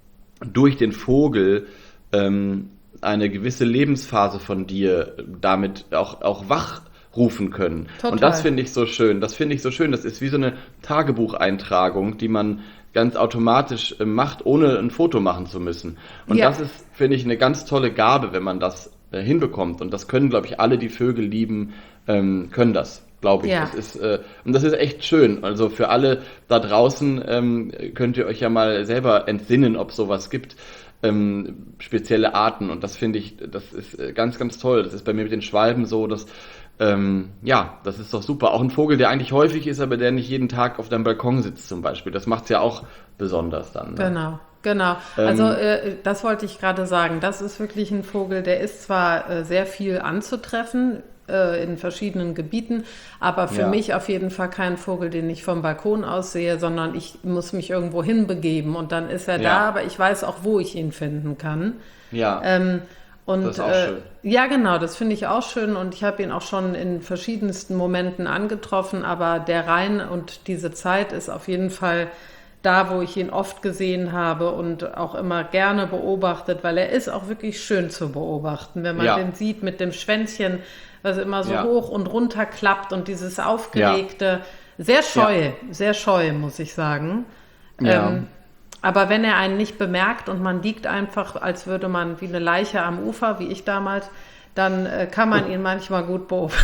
durch den Vogel ähm, eine gewisse Lebensphase von dir damit auch, auch wachrufen können.
Total.
Und das finde ich so schön. Das finde ich so schön. Das ist wie so eine Tagebucheintragung, die man ganz automatisch äh, macht, ohne ein Foto machen zu müssen. Und
Ja.
das ist, finde ich, eine ganz tolle Gabe, wenn man das äh, hinbekommt. Und das können, glaube ich, alle, die Vögel lieben, ähm, können das. Glaube ich.
Ja.
Das ist, äh, und das ist echt schön. Also für alle da draußen ähm, könnt ihr euch ja mal selber entsinnen, ob sowas gibt. Ähm, spezielle Arten, und das finde ich, das ist äh, ganz, ganz toll. Das ist bei mir mit den Schwalben so, dass Ähm, ja, das ist doch super. Auch ein Vogel, der eigentlich häufig ist, aber der nicht jeden Tag auf deinem Balkon sitzt zum Beispiel. Das macht's ja auch besonders dann. Ne?
Genau, genau. Also äh, das wollte ich gerade sagen. Das ist wirklich ein Vogel, der ist zwar äh, sehr viel anzutreffen äh, in verschiedenen Gebieten, aber für
Ja.
mich auf jeden Fall kein Vogel, den ich vom Balkon aus sehe, sondern ich muss mich irgendwo hinbegeben und dann ist er
Ja.
da, aber ich weiß auch, wo ich ihn finden kann.
Ja,
Ähm, und
das ist auch
äh,
schön.
ja, genau, das finde ich auch schön und ich habe ihn auch schon in verschiedensten Momenten angetroffen, aber der Rhein und diese Zeit ist auf jeden Fall da, wo ich ihn oft gesehen habe und auch immer gerne beobachtet, weil er ist auch wirklich schön zu beobachten, wenn man
Ja.
den sieht mit dem Schwänzchen, was immer so
Ja.
hoch und runter klappt und dieses aufgelegte, sehr scheu, sehr scheu, muss ich sagen.
Ja.
Ähm, aber wenn er einen nicht bemerkt und man liegt einfach, als würde man wie eine Leiche am Ufer, wie ich damals, dann äh, kann man ihn manchmal gut beobachten.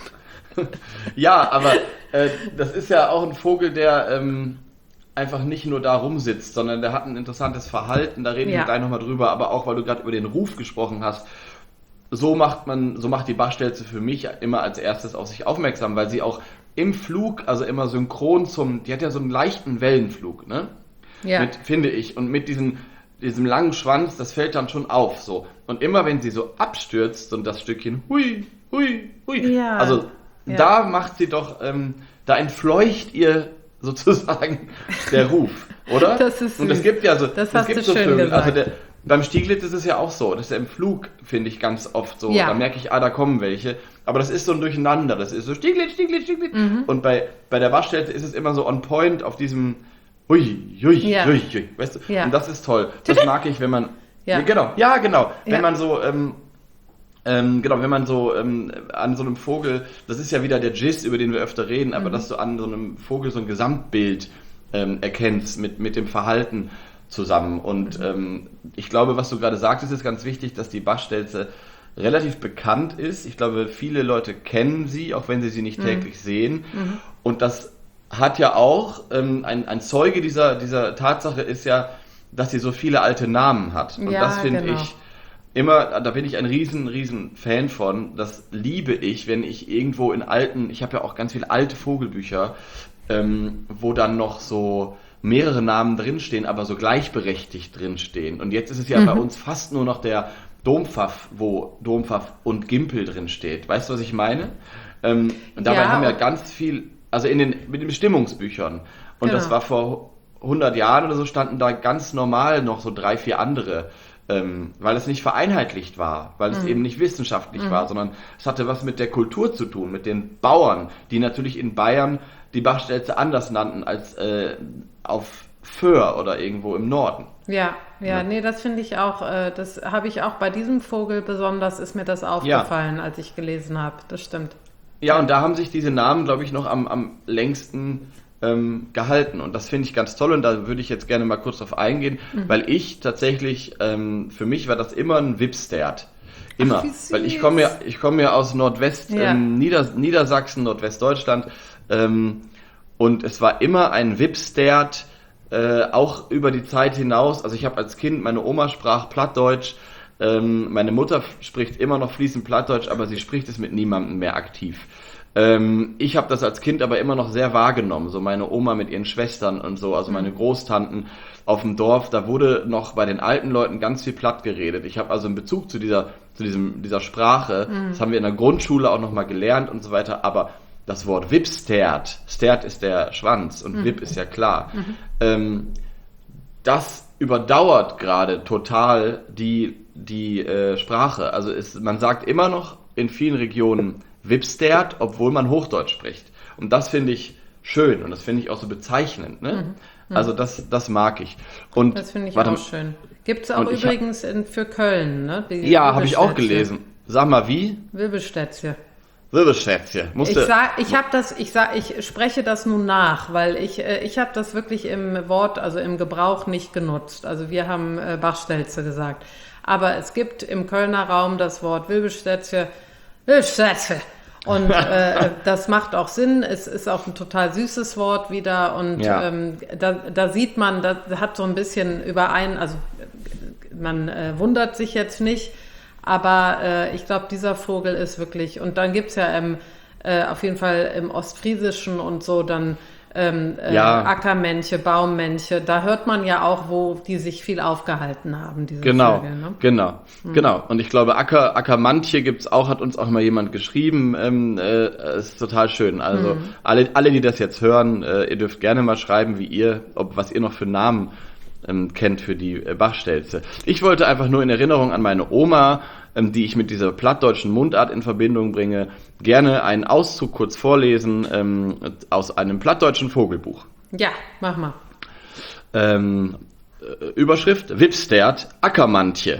Ja, aber äh, das ist ja auch ein Vogel, der ähm, einfach nicht nur da rumsitzt, sondern der hat ein interessantes Verhalten, da reden
Ja.
wir gleich nochmal drüber, aber auch, weil du gerade über den Ruf gesprochen hast, so macht man, so macht die Bachstelze für mich immer als erstes auf sich aufmerksam, weil sie auch im Flug, also immer synchron zum, die hat ja so einen leichten Wellenflug, ne?
Ja.
Mit, finde ich, und mit diesem, diesem langen Schwanz, das fällt dann schon auf, so. Und immer wenn sie so abstürzt und das Stückchen, hui, hui, hui,
Ja.
also
Ja.
da macht sie doch, ähm, da entfleucht ihr sozusagen der Ruf, oder?
Das ist
Und es
süß.
gibt ja so,
Das
es
hast
gibt
du
so
schön
Vögel,
gesagt.
also der, beim Stieglitz ist es ja auch so, dass er im Flug, finde ich, ganz oft so,
Ja.
da merke ich, ah, da kommen welche, aber das ist so ein Durcheinander, das ist so Stieglitz, Stieglitz, Stieglitz,
Mhm.
und bei, bei der Bachstelze ist es immer so on point auf diesem hui, hui,
Ja.
hui, hui, weißt du,
Ja.
und das ist toll, das mag ich, wenn man,
Ja.
ja, genau, ja, genau, wenn
Ja.
man so, ähm, ähm, genau, wenn man so ähm, an so einem Vogel, das ist ja wieder der Giz, über den wir öfter reden, aber
Mhm.
dass du an so einem Vogel so ein Gesamtbild ähm, erkennst mit, mit dem Verhalten zusammen. Und ähm, ich glaube, was du gerade sagtest, ist ganz wichtig, dass die Bachstelze relativ bekannt ist. Ich glaube, viele Leute kennen sie, auch wenn sie sie nicht täglich sehen. Und das hat ja auch, ähm, ein, ein Zeuge dieser, dieser Tatsache ist ja, dass sie so viele alte Namen hat. Und
Ja,
das finde
genau.
ich immer, da bin ich ein riesen, riesen Fan von. Das liebe ich, wenn ich irgendwo in alten, ich habe ja auch ganz viele alte Vogelbücher, ähm, wo dann noch so mehrere Namen drinstehen, aber so gleichberechtigt drinstehen. Und jetzt ist es ja bei uns fast nur noch der Dompfaff, wo Dompfaff und Gimpel drinsteht. Weißt du, was ich meine? Ähm, und dabei
Ja,
haben ja
und-
ganz viel, also in den, mit den Bestimmungsbüchern. Und das
Genau.
war vor hundert Jahren oder so, standen da ganz normal noch so drei, vier andere, ähm, weil es nicht vereinheitlicht war, weil es eben nicht wissenschaftlich war, sondern es hatte was mit der Kultur zu tun, mit den Bauern, die natürlich in Bayern die Bachstelze anders nannten als äh, auf Föhr oder irgendwo im Norden.
Ja, ja, nee, das finde ich auch, äh, das habe ich auch bei diesem Vogel besonders, ist mir das aufgefallen, als ich gelesen habe. Das stimmt.
Ja, und da haben sich diese Namen, glaube ich, noch am, am längsten ähm, gehalten. Und das finde ich ganz toll und da würde ich jetzt gerne mal kurz drauf eingehen, weil ich tatsächlich, ähm, für mich war das immer ein Wipstert. Immer.
Ach, wie süß.
Weil ich komme ja, ich komme ja aus Nordwest,
Ja.
ähm, Nieder, Niedersachsen, Nordwestdeutschland. Ähm, und es war immer ein Wipstert, äh, auch über die Zeit hinaus. Also ich habe als Kind, meine Oma sprach Plattdeutsch. Ähm, meine Mutter spricht immer noch fließend Plattdeutsch, aber sie spricht es mit niemandem mehr aktiv. Ähm, ich habe das als Kind aber immer noch sehr wahrgenommen, so meine Oma mit ihren Schwestern und so, also meine Großtanten auf dem Dorf, da wurde noch bei den alten Leuten ganz viel platt geredet. Ich habe also einen Bezug zu dieser, zu diesem, dieser Sprache, das haben wir in der Grundschule auch nochmal gelernt und so weiter, aber das Wort Wipstert, Stert ist der Schwanz und Wip ist ja klar, ähm, das überdauert gerade total die, die äh, Sprache. Also es, man sagt immer noch in vielen Regionen Wipstert, obwohl man Hochdeutsch spricht. Und das finde ich schön und das finde ich auch so bezeichnend. Ne? Also das, das mag ich. Und
Das finde ich
warte,
auch schön. Gibt es auch
Und ich hab-
übrigens in, für Köln, ne? Die
Ja, habe ich auch
Wirbelstätzchen.
gelesen. Sag mal, wie?
Wirbelstätzchen.
Wirbelschätzchen.
Ich
Musste.
sag, ich habe das, ich sag, ich spreche das nun nach, weil ich, äh, ich habe das wirklich im Wort, also im Gebrauch nicht genutzt. Also wir haben äh, Bachstelze gesagt. Aber es gibt im Kölner Raum das Wort Wirbelstätzchen, Wirbelstätzchen. Und äh, das macht auch Sinn. Es ist auch ein total süßes Wort wieder. Und
Ja.
ähm, da, da sieht man, das hat so ein bisschen überein, also man äh, wundert sich jetzt nicht. Aber äh, ich glaube, dieser Vogel ist wirklich, und dann gibt's ja im, äh, auf jeden Fall im Ostfriesischen und so dann ähm, äh,
Ja.
Ackermänche, Baummänche, da hört man ja auch, wo die sich viel aufgehalten haben, diese
Genau,
Vögel. Ne?
genau, genau. Und ich glaube, Acker, Ackermantje gibt's auch, hat uns auch mal jemand geschrieben. Ähm, äh, ist total schön. Also alle, alle, die das jetzt hören, äh, ihr dürft gerne mal schreiben, wie ihr, ob was ihr noch für Namen ähm, kennt für die äh, Bachstelze. Ich wollte einfach nur in Erinnerung an meine Oma, ähm, die ich mit dieser plattdeutschen Mundart in Verbindung bringe, gerne einen Auszug kurz vorlesen ähm, aus einem plattdeutschen Vogelbuch.
Ja, mach mal.
Ähm, äh, Überschrift: Wipstert, Ackermantje.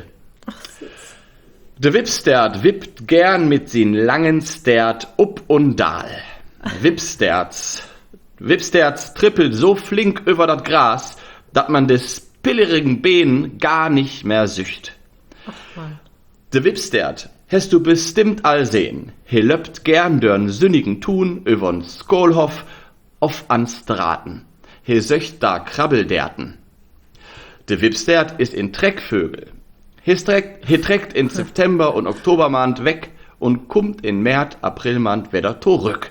De Wipstert wippt gern mit sin langen Stert up und dal. Wipsterts. Wipsterts trippelt so flink über das Gras, dat man des pillerigen Beenen gar nicht mehr sücht.
Mann.
De Wipstert hast du bestimmt all sehen. He löppt gern dörn sünnigen Tun übern Skolhof auf ans Draten. He söcht da Krabbelderten. De Wipstert ist in Treckvögel. He trägt, he trägt in September und Oktobermand weg und kummt in März, Aprilmand wieder zurück.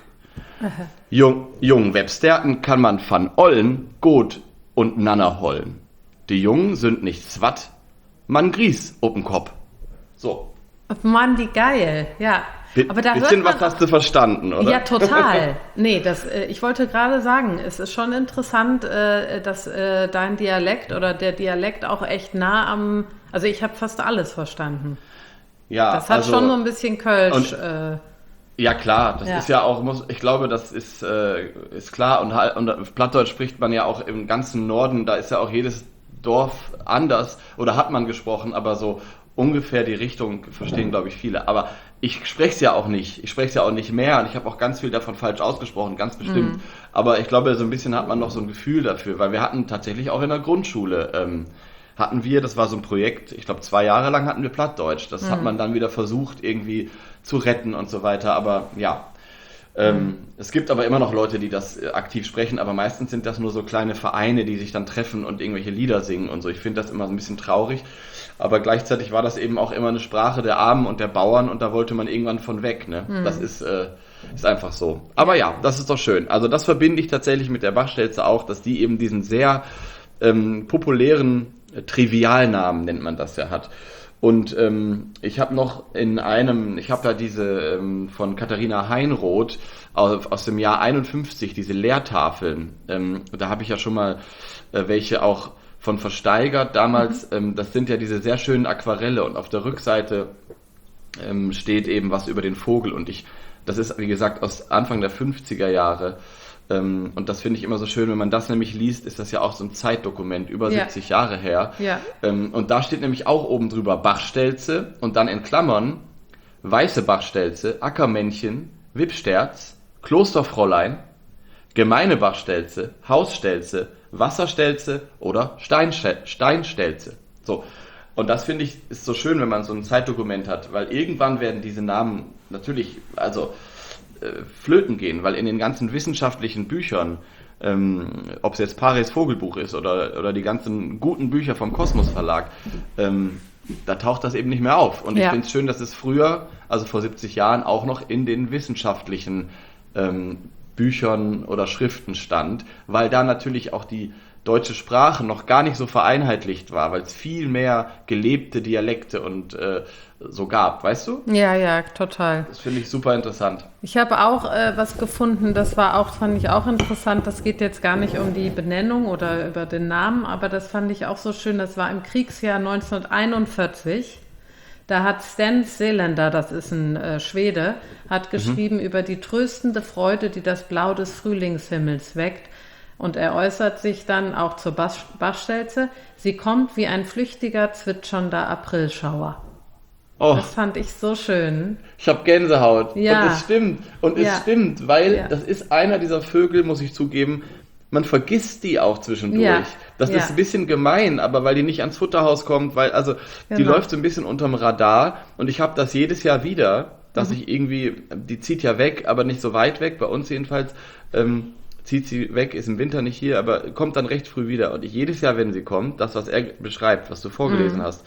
Jung, jungen Websterten kann man van Ollen, Got und Nanner hollen. Die Jungen sind nicht swat, man Gries open Kopf. So.
Mann, wie geil, ja.
Bi-
Aber da
bisschen
hört
was
man,
hast du verstanden, oder?
ja, total. Nee, das, äh, ich wollte gerade sagen, es ist schon interessant, äh, dass äh, dein Dialekt oder der Dialekt auch echt nah am, also ich habe fast alles verstanden.
Ja,
Das hat
also,
schon so ein bisschen Kölsch.
und-
Äh,
Ja klar, das
Ja.
ist ja auch, muss, ich glaube, das ist, äh, ist klar und, halt- und Plattdeutsch spricht man ja auch im ganzen Norden, da ist ja auch jedes Dorf anders oder hat man gesprochen, aber so ungefähr die Richtung verstehen, glaube ich, viele. Aber ich spreche es ja auch nicht, ich spreche es ja auch nicht mehr und ich habe auch ganz viel davon falsch ausgesprochen, ganz bestimmt. Aber ich glaube, so ein bisschen hat man noch so ein Gefühl dafür, weil wir hatten tatsächlich auch in der Grundschule, ähm, hatten wir, das war so ein Projekt, ich glaube zwei Jahre lang hatten wir Plattdeutsch. Das hat man dann wieder versucht irgendwie zu retten und so weiter. Aber ja, ähm, es gibt aber immer noch Leute, die das äh, aktiv sprechen, aber meistens sind das nur so kleine Vereine, die sich dann treffen und irgendwelche Lieder singen und so. Ich finde das immer so ein bisschen traurig. Aber gleichzeitig war das eben auch immer eine Sprache der Armen und der Bauern und da wollte man irgendwann von weg. Ne? Das ist, äh, ist einfach so. Aber ja, das ist doch schön. Also das verbinde ich tatsächlich mit der Bachstelze auch, dass die eben diesen sehr ähm, populären äh, Trivialnamen, nennt man das ja, hat. Und ähm, ich habe noch in einem, ich habe da diese ähm, von Katharina Heinroth aus, aus dem Jahr einundfünfzig, diese Lehrtafeln. Ähm, da habe ich ja schon mal äh, welche auch von versteigert damals. Ähm, das sind ja diese sehr schönen Aquarelle und auf der Rückseite ähm, steht eben was über den Vogel. Und ich, das ist wie gesagt aus Anfang der fünfziger Jahre. Ähm, und das finde ich immer so schön, wenn man das nämlich liest, ist das ja auch so ein Zeitdokument, über
Ja.
siebzig Jahre her.
Ja.
Ähm, und da steht nämlich auch oben drüber Bachstelze und dann in Klammern weiße Bachstelze, Ackermännchen, Wipsterz, Klosterfräulein, gemeine Bachstelze, Hausstelze, Wasserstelze oder Steinsche- Steinstelze. So. Und das finde ich ist so schön, wenn man so ein Zeitdokument hat, weil irgendwann werden diese Namen natürlich, also äh, flöten gehen, weil in den ganzen wissenschaftlichen Büchern, ähm, ob es jetzt Paris Vogelbuch ist oder, oder die ganzen guten Bücher vom Kosmos Verlag, ähm, da taucht das eben nicht mehr auf. Und ich
Ja.
finde es schön, dass es früher, also vor siebzig Jahren, auch noch in den wissenschaftlichen ähm, Büchern oder Schriften stand, weil da natürlich auch die deutsche Sprache noch gar nicht so vereinheitlicht war, weil es viel mehr gelebte Dialekte und äh, so gab, weißt du?
ja, ja, total.
Das finde ich super interessant.
Ich habe auch äh, was gefunden, das war auch, fand ich auch interessant. Das geht jetzt gar nicht um die Benennung oder über den Namen, aber das fand ich auch so schön. Das war im Kriegsjahr neunzehnhunderteinundvierzig. Da hat Sten Seelander, das ist ein äh, Schwede, hat geschrieben über die tröstende Freude, die das Blau des Frühlingshimmels weckt. Und er äußert sich dann auch zur Bach- Bachstelze. Sie kommt wie ein flüchtiger, zwitschernder Aprilschauer.
Oh,
Das fand ich so schön.
ich habe Gänsehaut.
Ja.
Und es stimmt. Und
Ja.
es stimmt, weil
Ja.
das ist einer dieser Vögel, muss ich zugeben, man vergisst die auch zwischendurch.
Ja.
Das
Ja.
ist ein bisschen gemein, aber weil die nicht ans Futterhaus kommt, weil, also, die
Genau.
läuft so ein bisschen unterm Radar und ich habe das jedes Jahr wieder, dass ich irgendwie, die zieht ja weg, aber nicht so weit weg, bei uns jedenfalls, ähm, zieht sie weg, ist im Winter nicht hier, aber kommt dann recht früh wieder. Und ich jedes Jahr, wenn sie kommt, das, was er beschreibt, was du vorgelesen hast,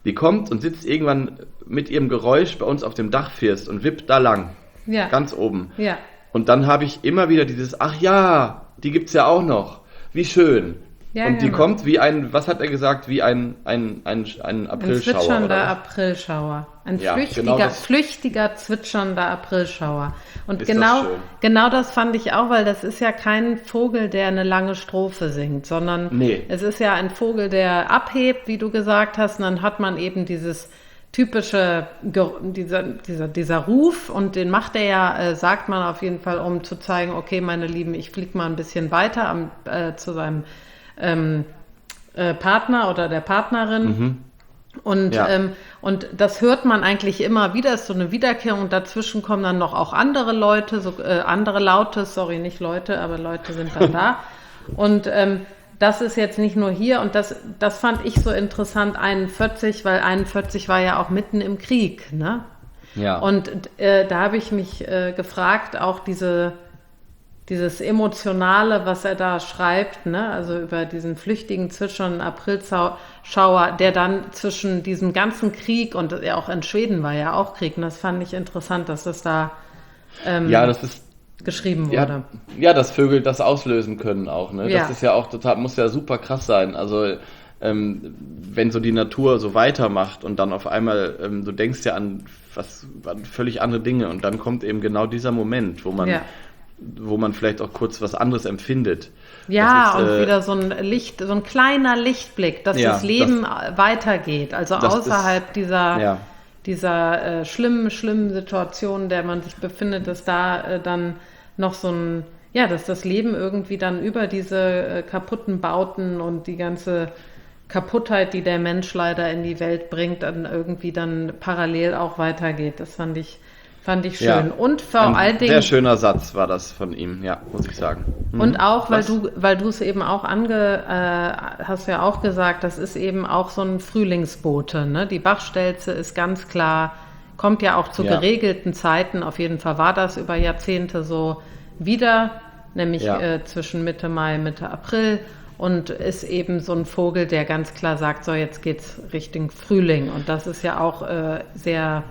Die kommt und sitzt irgendwann mit ihrem Geräusch bei uns auf dem Dachfirst und wippt da lang.
Ja.
Ganz oben.
Ja.
Und dann habe ich immer wieder dieses, ach ja, die gibt's ja auch noch. Wie schön.
Ja,
und die
genau.
kommt wie ein, was hat er gesagt, wie ein, ein, ein, ein
Ein
Aprilschauer.
zwitschernder
oder was?
Aprilschauer. Ein
Ja,
flüchtiger,
genau das-
flüchtiger, zwitschernder Aprilschauer. Und
Ist das
genau,
schön.
genau das fand ich auch, weil das ist ja kein Vogel, der eine lange Strophe singt, sondern
Nee.
es ist ja ein Vogel, der abhebt, wie du gesagt hast, und dann hat man eben dieses typische, Ge- dieser, dieser, dieser Ruf, und den macht er ja, äh, sagt man auf jeden Fall, um zu zeigen, okay, meine Lieben, ich fliege mal ein bisschen weiter am, äh, zu seinem ähm, äh, Partner oder der Partnerin. Und,
Ja.
ähm, und das hört man eigentlich immer wieder, ist so eine Wiederkehrung, und dazwischen kommen dann noch auch andere Leute, so, äh, andere Laute, sorry, nicht Leute, aber Leute sind dann da. Und ähm, das ist jetzt nicht nur hier, und das, das fand ich so interessant, einundvierzig, weil einundvierzig war ja auch mitten im Krieg, ne?
Ja.
Und äh, da habe ich mich äh, gefragt, auch diese, dieses Emotionale, was er da schreibt, ne? Also über diesen flüchtigen, zwitschernden Aprilschauer, der dann zwischen diesem ganzen Krieg, und ja, auch in Schweden war ja auch Krieg, und das fand ich interessant, dass das da ähm,
ja, das ist,
geschrieben wurde.
ja, ja, dass Vögel das auslösen können auch, ne?
Ja.
Das ist ja auch total, muss ja super krass sein. Also, ähm, wenn so die Natur so weitermacht und dann auf einmal, ähm, du denkst ja an was, an völlig andere Dinge, und dann kommt eben genau dieser Moment, wo man,
Ja.
wo man vielleicht auch kurz was anderes empfindet.
Ja,
Das ist,
und
äh,
wieder so ein Licht, so ein kleiner Lichtblick, dass
Ja,
das Leben weitergeht, also
das
außerhalb
ist-
dieser,
ja.
dieser äh, schlimmen, schlimmen Situation, in der man sich befindet, dass da äh, dann noch so ein, ja, dass das Leben irgendwie dann über diese äh, kaputten Bauten und die ganze Kaputtheit, die der Mensch leider in die Welt bringt, dann irgendwie dann parallel auch weitergeht. Das fand ich, fand ich schön.
Ja.
Und vor
Ein
allen Dingen.
sehr schöner Satz war das von ihm, ja, muss ich sagen. Mhm.
Und auch, weil
Was?
du, weil du es eben auch ange, äh, hast ja auch gesagt, das ist eben auch so ein Frühlingsbote, ne? Die Bachstelze ist ganz klar, kommt ja auch zu
Ja.
geregelten Zeiten, auf jeden Fall war das über Jahrzehnte so wieder, nämlich
Ja.
äh, zwischen Mitte Mai, Mitte April, und ist eben so ein Vogel, der ganz klar sagt, so jetzt geht's Richtung Frühling, und das ist ja auch äh, sehr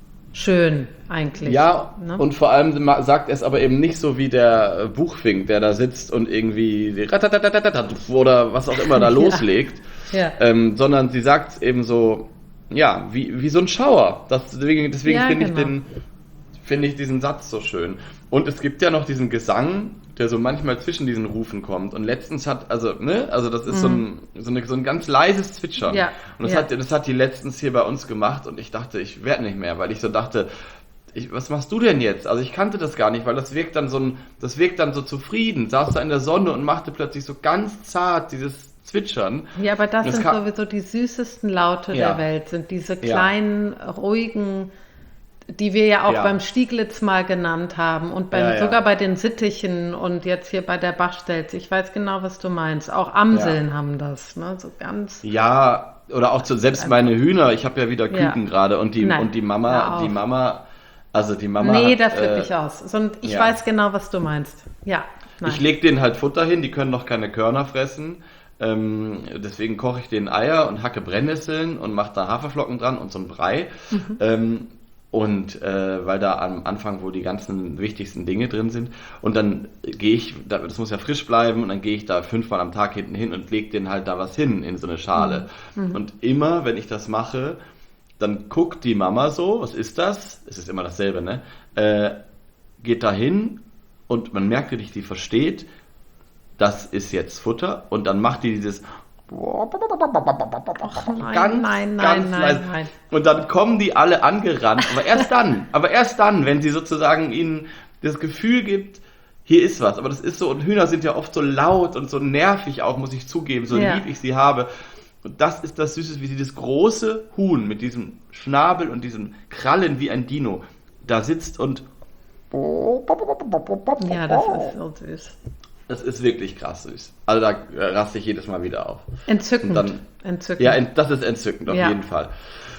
schön eigentlich.
Ja,
ne?
und vor allem ma- sagt er es aber eben nicht so wie der äh, Buchfink, der da sitzt und irgendwie die ratatatatatatat oder was auch immer da
Ja.
loslegt,
Ja.
ähm, sondern sie sagt es eben so, ja, wie, wie so ein Schauer. Das, deswegen deswegen
Ja,
finde
genau.
ich den, finde ich diesen Satz so schön. Und es gibt ja noch diesen Gesang, der so manchmal zwischen diesen Rufen kommt. Und letztens hat, also, ne, also das ist so, ein, so, eine, so ein ganz leises Zwitschern.
Ja,
Und das,
ja.
hat, das hat die letztens hier bei uns gemacht, und ich dachte, ich werde nicht mehr, weil ich so dachte, ich, was machst du denn jetzt? Also ich kannte das gar nicht, weil das wirkt dann so ein, das wirkt dann so zufrieden, saß da in der Sonne und machte plötzlich so ganz zart dieses Zwitschern.
Ja, aber das
Das
sind
kann-
sowieso die süßesten Laute
Ja.
der Welt, sind diese
Ja.
kleinen, ruhigen, die wir ja auch
Ja.
beim Stieglitz mal genannt haben, und beim,
Ja, ja.
sogar bei den Sittichen und jetzt hier bei der Bachstelze. Ich weiß genau, was du meinst. Auch Amseln
Ja.
haben das, ne? So ganz.
Ja, oder auch zu, selbst meine Hühner, ich habe ja wieder Küken
Ja.
gerade, und die,
Nein,
und die
hör
Mama,
auf.
die Mama, also die Mama.
Nee,
hat,
da flippe
äh,
ich aus. So, ich
ja.
weiß genau, was du meinst. Ja, nein.
Ich lege denen halt Futter hin, die können noch keine Körner fressen. Ähm, deswegen koche ich denen Eier und hacke Brennnesseln und mache da Haferflocken dran und so ein Brei.
Mhm.
Ähm, und äh, weil da am Anfang wohl die ganzen wichtigsten Dinge drin sind. Und dann gehe ich, da- das muss ja frisch bleiben, und dann gehe ich da fünfmal am Tag hinten hin und lege denen halt da was hin in so eine Schale.
Mhm.
Und immer, wenn ich das mache, dann guckt die Mama so, was ist das? Es ist immer dasselbe, ne? Äh, geht da hin, und man merkt wirklich, die versteht, das ist jetzt Futter, und dann macht die dieses
Ach, nein,
ganz,
nein, nein,
ganz
nein,
leise.
nein.
Und dann kommen die alle angerannt, aber erst dann, aber erst dann, wenn sie sozusagen ihnen das Gefühl gibt, hier ist was. Aber das ist so, und Hühner sind ja oft so laut und so nervig auch, muss ich zugeben, so
Ja.
lieb ich sie habe. Und das ist das Süße, wie sie das große Huhn mit diesem Schnabel und diesen Krallen wie ein Dino da sitzt und
Ja, das ist so süß.
das ist wirklich krass süß. Also da äh, raste ich jedes Mal wieder auf.
Entzückend.
Und dann-
Entzückend.
Ja, ent- das ist entzückend, auf
Ja.
jeden Fall.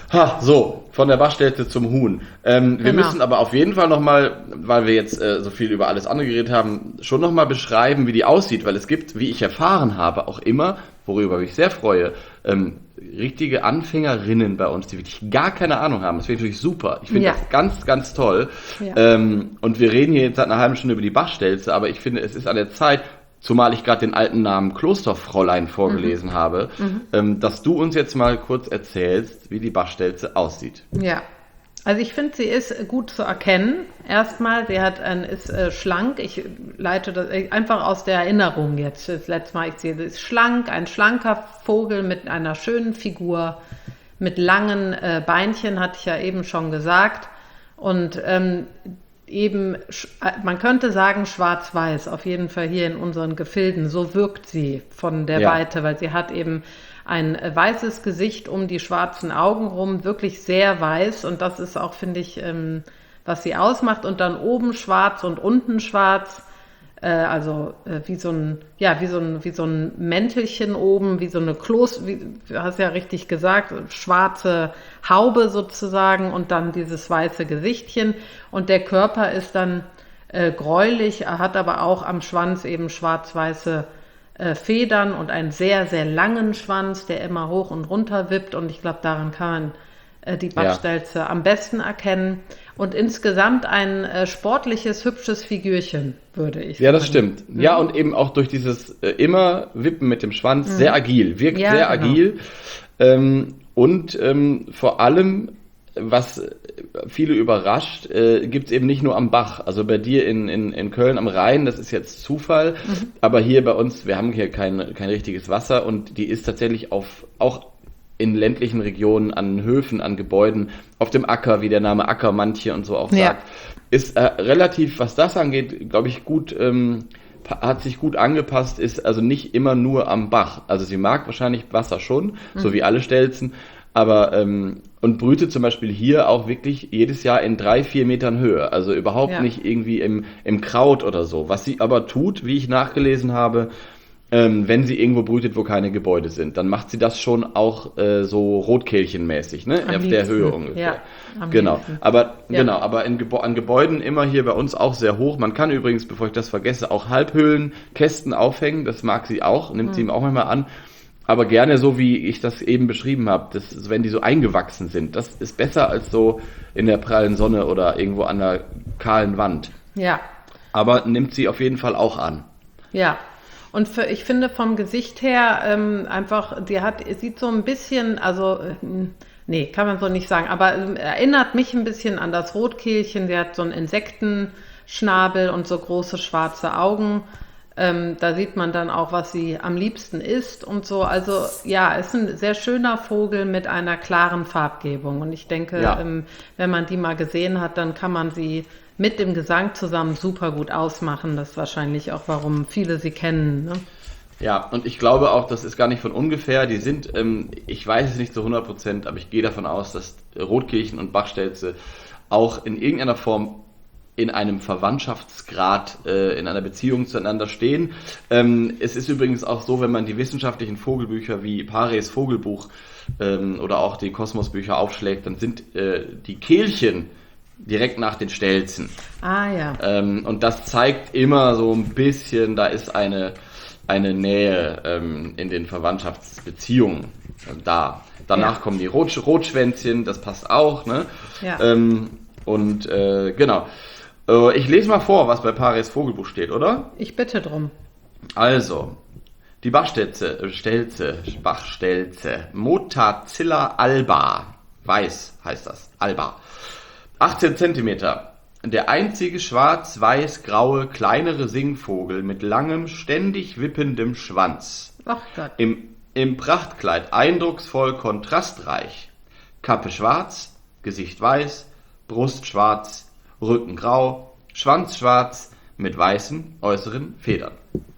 Ha, so, von der Bachstelze zum Huhn. Ähm, wir
Genau.
müssen aber auf jeden Fall nochmal, weil wir jetzt äh, so viel über alles andere geredet haben, schon nochmal beschreiben, wie die aussieht, weil es gibt, wie ich erfahren habe, auch immer, worüber ich mich sehr freue, ähm, richtige Anfängerinnen bei uns, die wirklich gar keine Ahnung haben. Das finde ich natürlich super. Ich finde
Ja.
das ganz, ganz toll.
Ja.
Ähm, und wir reden hier jetzt seit einer halben Stunde über die Bachstelze, aber ich finde, es ist an der Zeit, zumal ich gerade den alten Namen Klosterfräulein vorgelesen habe, ähm, dass du uns jetzt mal kurz erzählst, wie die Bachstelze aussieht.
Ja, also ich finde, sie ist gut zu erkennen. Erstmal, sie hat ein, ist äh, schlank. Ich leite das äh, einfach aus der Erinnerung jetzt. Das letzte Mal, ich sehe, sie ist schlank, ein schlanker Vogel mit einer schönen Figur, mit langen äh, Beinchen, hatte ich ja eben schon gesagt. Und ähm, eben, sch- äh, man könnte sagen schwarz-weiß, auf jeden Fall hier in unseren Gefilden. So wirkt sie von der
Ja.
Weite, weil sie hat eben ein äh, weißes Gesicht um die schwarzen Augen rum, wirklich sehr weiß. Und das ist auch, finde ich, ähm, was sie ausmacht. Und dann oben schwarz und unten schwarz. Äh, also äh, wie so ein, ja, wie so ein, wie so ein Mäntelchen oben, wie so eine Kloß, wie, du hast ja richtig gesagt, schwarze Haube sozusagen und dann dieses weiße Gesichtchen. Und der Körper ist dann äh, gräulich, er hat aber auch am Schwanz eben schwarz-weiße äh, Federn und einen sehr, sehr langen Schwanz, der immer hoch und runter wippt. Und ich glaube, daran kann man äh, die Bachstelze am besten erkennen. Und insgesamt ein äh, sportliches, hübsches Figürchen, würde ich sagen.
Ja, das stimmt. Ja, und eben auch durch dieses äh, immer Wippen mit dem Schwanz, sehr agil, wirkt
Ja,
sehr
genau.
agil. Ähm, und ähm, vor allem, was viele überrascht, äh, gibt's eben nicht nur am Bach. Also bei dir in, in, in Köln am Rhein, das ist jetzt Zufall, aber hier bei uns, wir haben hier kein, kein richtiges Wasser und die ist tatsächlich auf auch in ländlichen Regionen, an Höfen, an Gebäuden, auf dem Acker, wie der Name Ackermantje und so auch
Ja.
sagt, ist äh, relativ, was das angeht, glaube ich, gut, ähm, pa- hat sich gut angepasst, ist also nicht immer nur am Bach. Also sie mag wahrscheinlich Wasser schon, so wie alle Stelzen, aber ähm, und brütet zum Beispiel hier auch wirklich jedes Jahr in drei, vier Metern Höhe. Also überhaupt
Ja.
nicht irgendwie im, im Kraut oder so. Was sie aber tut, wie ich nachgelesen habe, ähm, wenn sie irgendwo brütet, wo keine Gebäude sind, dann macht sie das schon auch äh, so Rotkehlchenmäßig, ne?
Am
Auf der
liebsten,
Höhe ungefähr.
ja, am
genau.
liebsten.
Aber
Ja.
genau, aber in Gebo- an Gebäuden immer hier bei uns auch sehr hoch. Man kann übrigens, bevor ich das vergesse, auch Halbhöhlenkästen aufhängen. Das mag sie auch, nimmt sie ihm auch manchmal an. Aber gerne so, wie ich das eben beschrieben habe, das, wenn die so eingewachsen sind. Das ist besser als so in der prallen Sonne oder irgendwo an der kahlen Wand.
Ja,
Aber nimmt sie auf jeden Fall auch an.
ja. Und für, ich finde vom Gesicht her ähm, einfach, die hat, sieht so ein bisschen, also, äh, nee, kann man so nicht sagen, aber ähm, erinnert mich ein bisschen an das Rotkehlchen. Die hat so einen Insektenschnabel und so große schwarze Augen. Ähm, da sieht man dann auch, was sie am liebsten isst und so. Also ja, ist ein sehr schöner Vogel mit einer klaren Farbgebung. Und ich denke,
Ja.
ähm, wenn man die mal gesehen hat, dann kann man sie mit dem Gesang zusammen super gut ausmachen. Das ist wahrscheinlich auch, warum viele sie kennen. Ne?
Ja, und ich glaube auch, das ist gar nicht von ungefähr. Die sind, ähm, ich weiß es nicht zu hundert Prozent, aber ich gehe davon aus, dass Rotkehlchen und Bachstelze auch in irgendeiner Form in einem Verwandtschaftsgrad, äh, in einer Beziehung zueinander stehen. Ähm, es ist übrigens auch so, wenn man die wissenschaftlichen Vogelbücher wie Pares Vogelbuch ähm, oder auch die Kosmosbücher aufschlägt, dann sind äh, die Kehlchen direkt nach den Stelzen.
Ah ja.
Ähm, und das zeigt immer so ein bisschen, da ist eine, eine Nähe ähm, in den Verwandtschaftsbeziehungen äh, da. Danach
Ja.
kommen die Rot Rotschwänzchen, das passt auch. Ne?
Ja.
Ähm, und äh, genau. Äh, ich lese mal vor, was bei Pares Vogelbuch steht, oder?
Ich bitte drum.
Also, die Bachstelze, äh, Stelze, Bachstelze, Motacilla alba, weiß heißt das, alba, achtzehn Zentimeter. Der einzige schwarz-weiß-graue kleinere Singvogel mit langem, ständig wippendem Schwanz.
Ach Gott.
Im, im Prachtkleid eindrucksvoll kontrastreich. Kappe schwarz, Gesicht weiß, Brust schwarz, Rücken grau, Schwanz schwarz mit weißen äußeren Federn.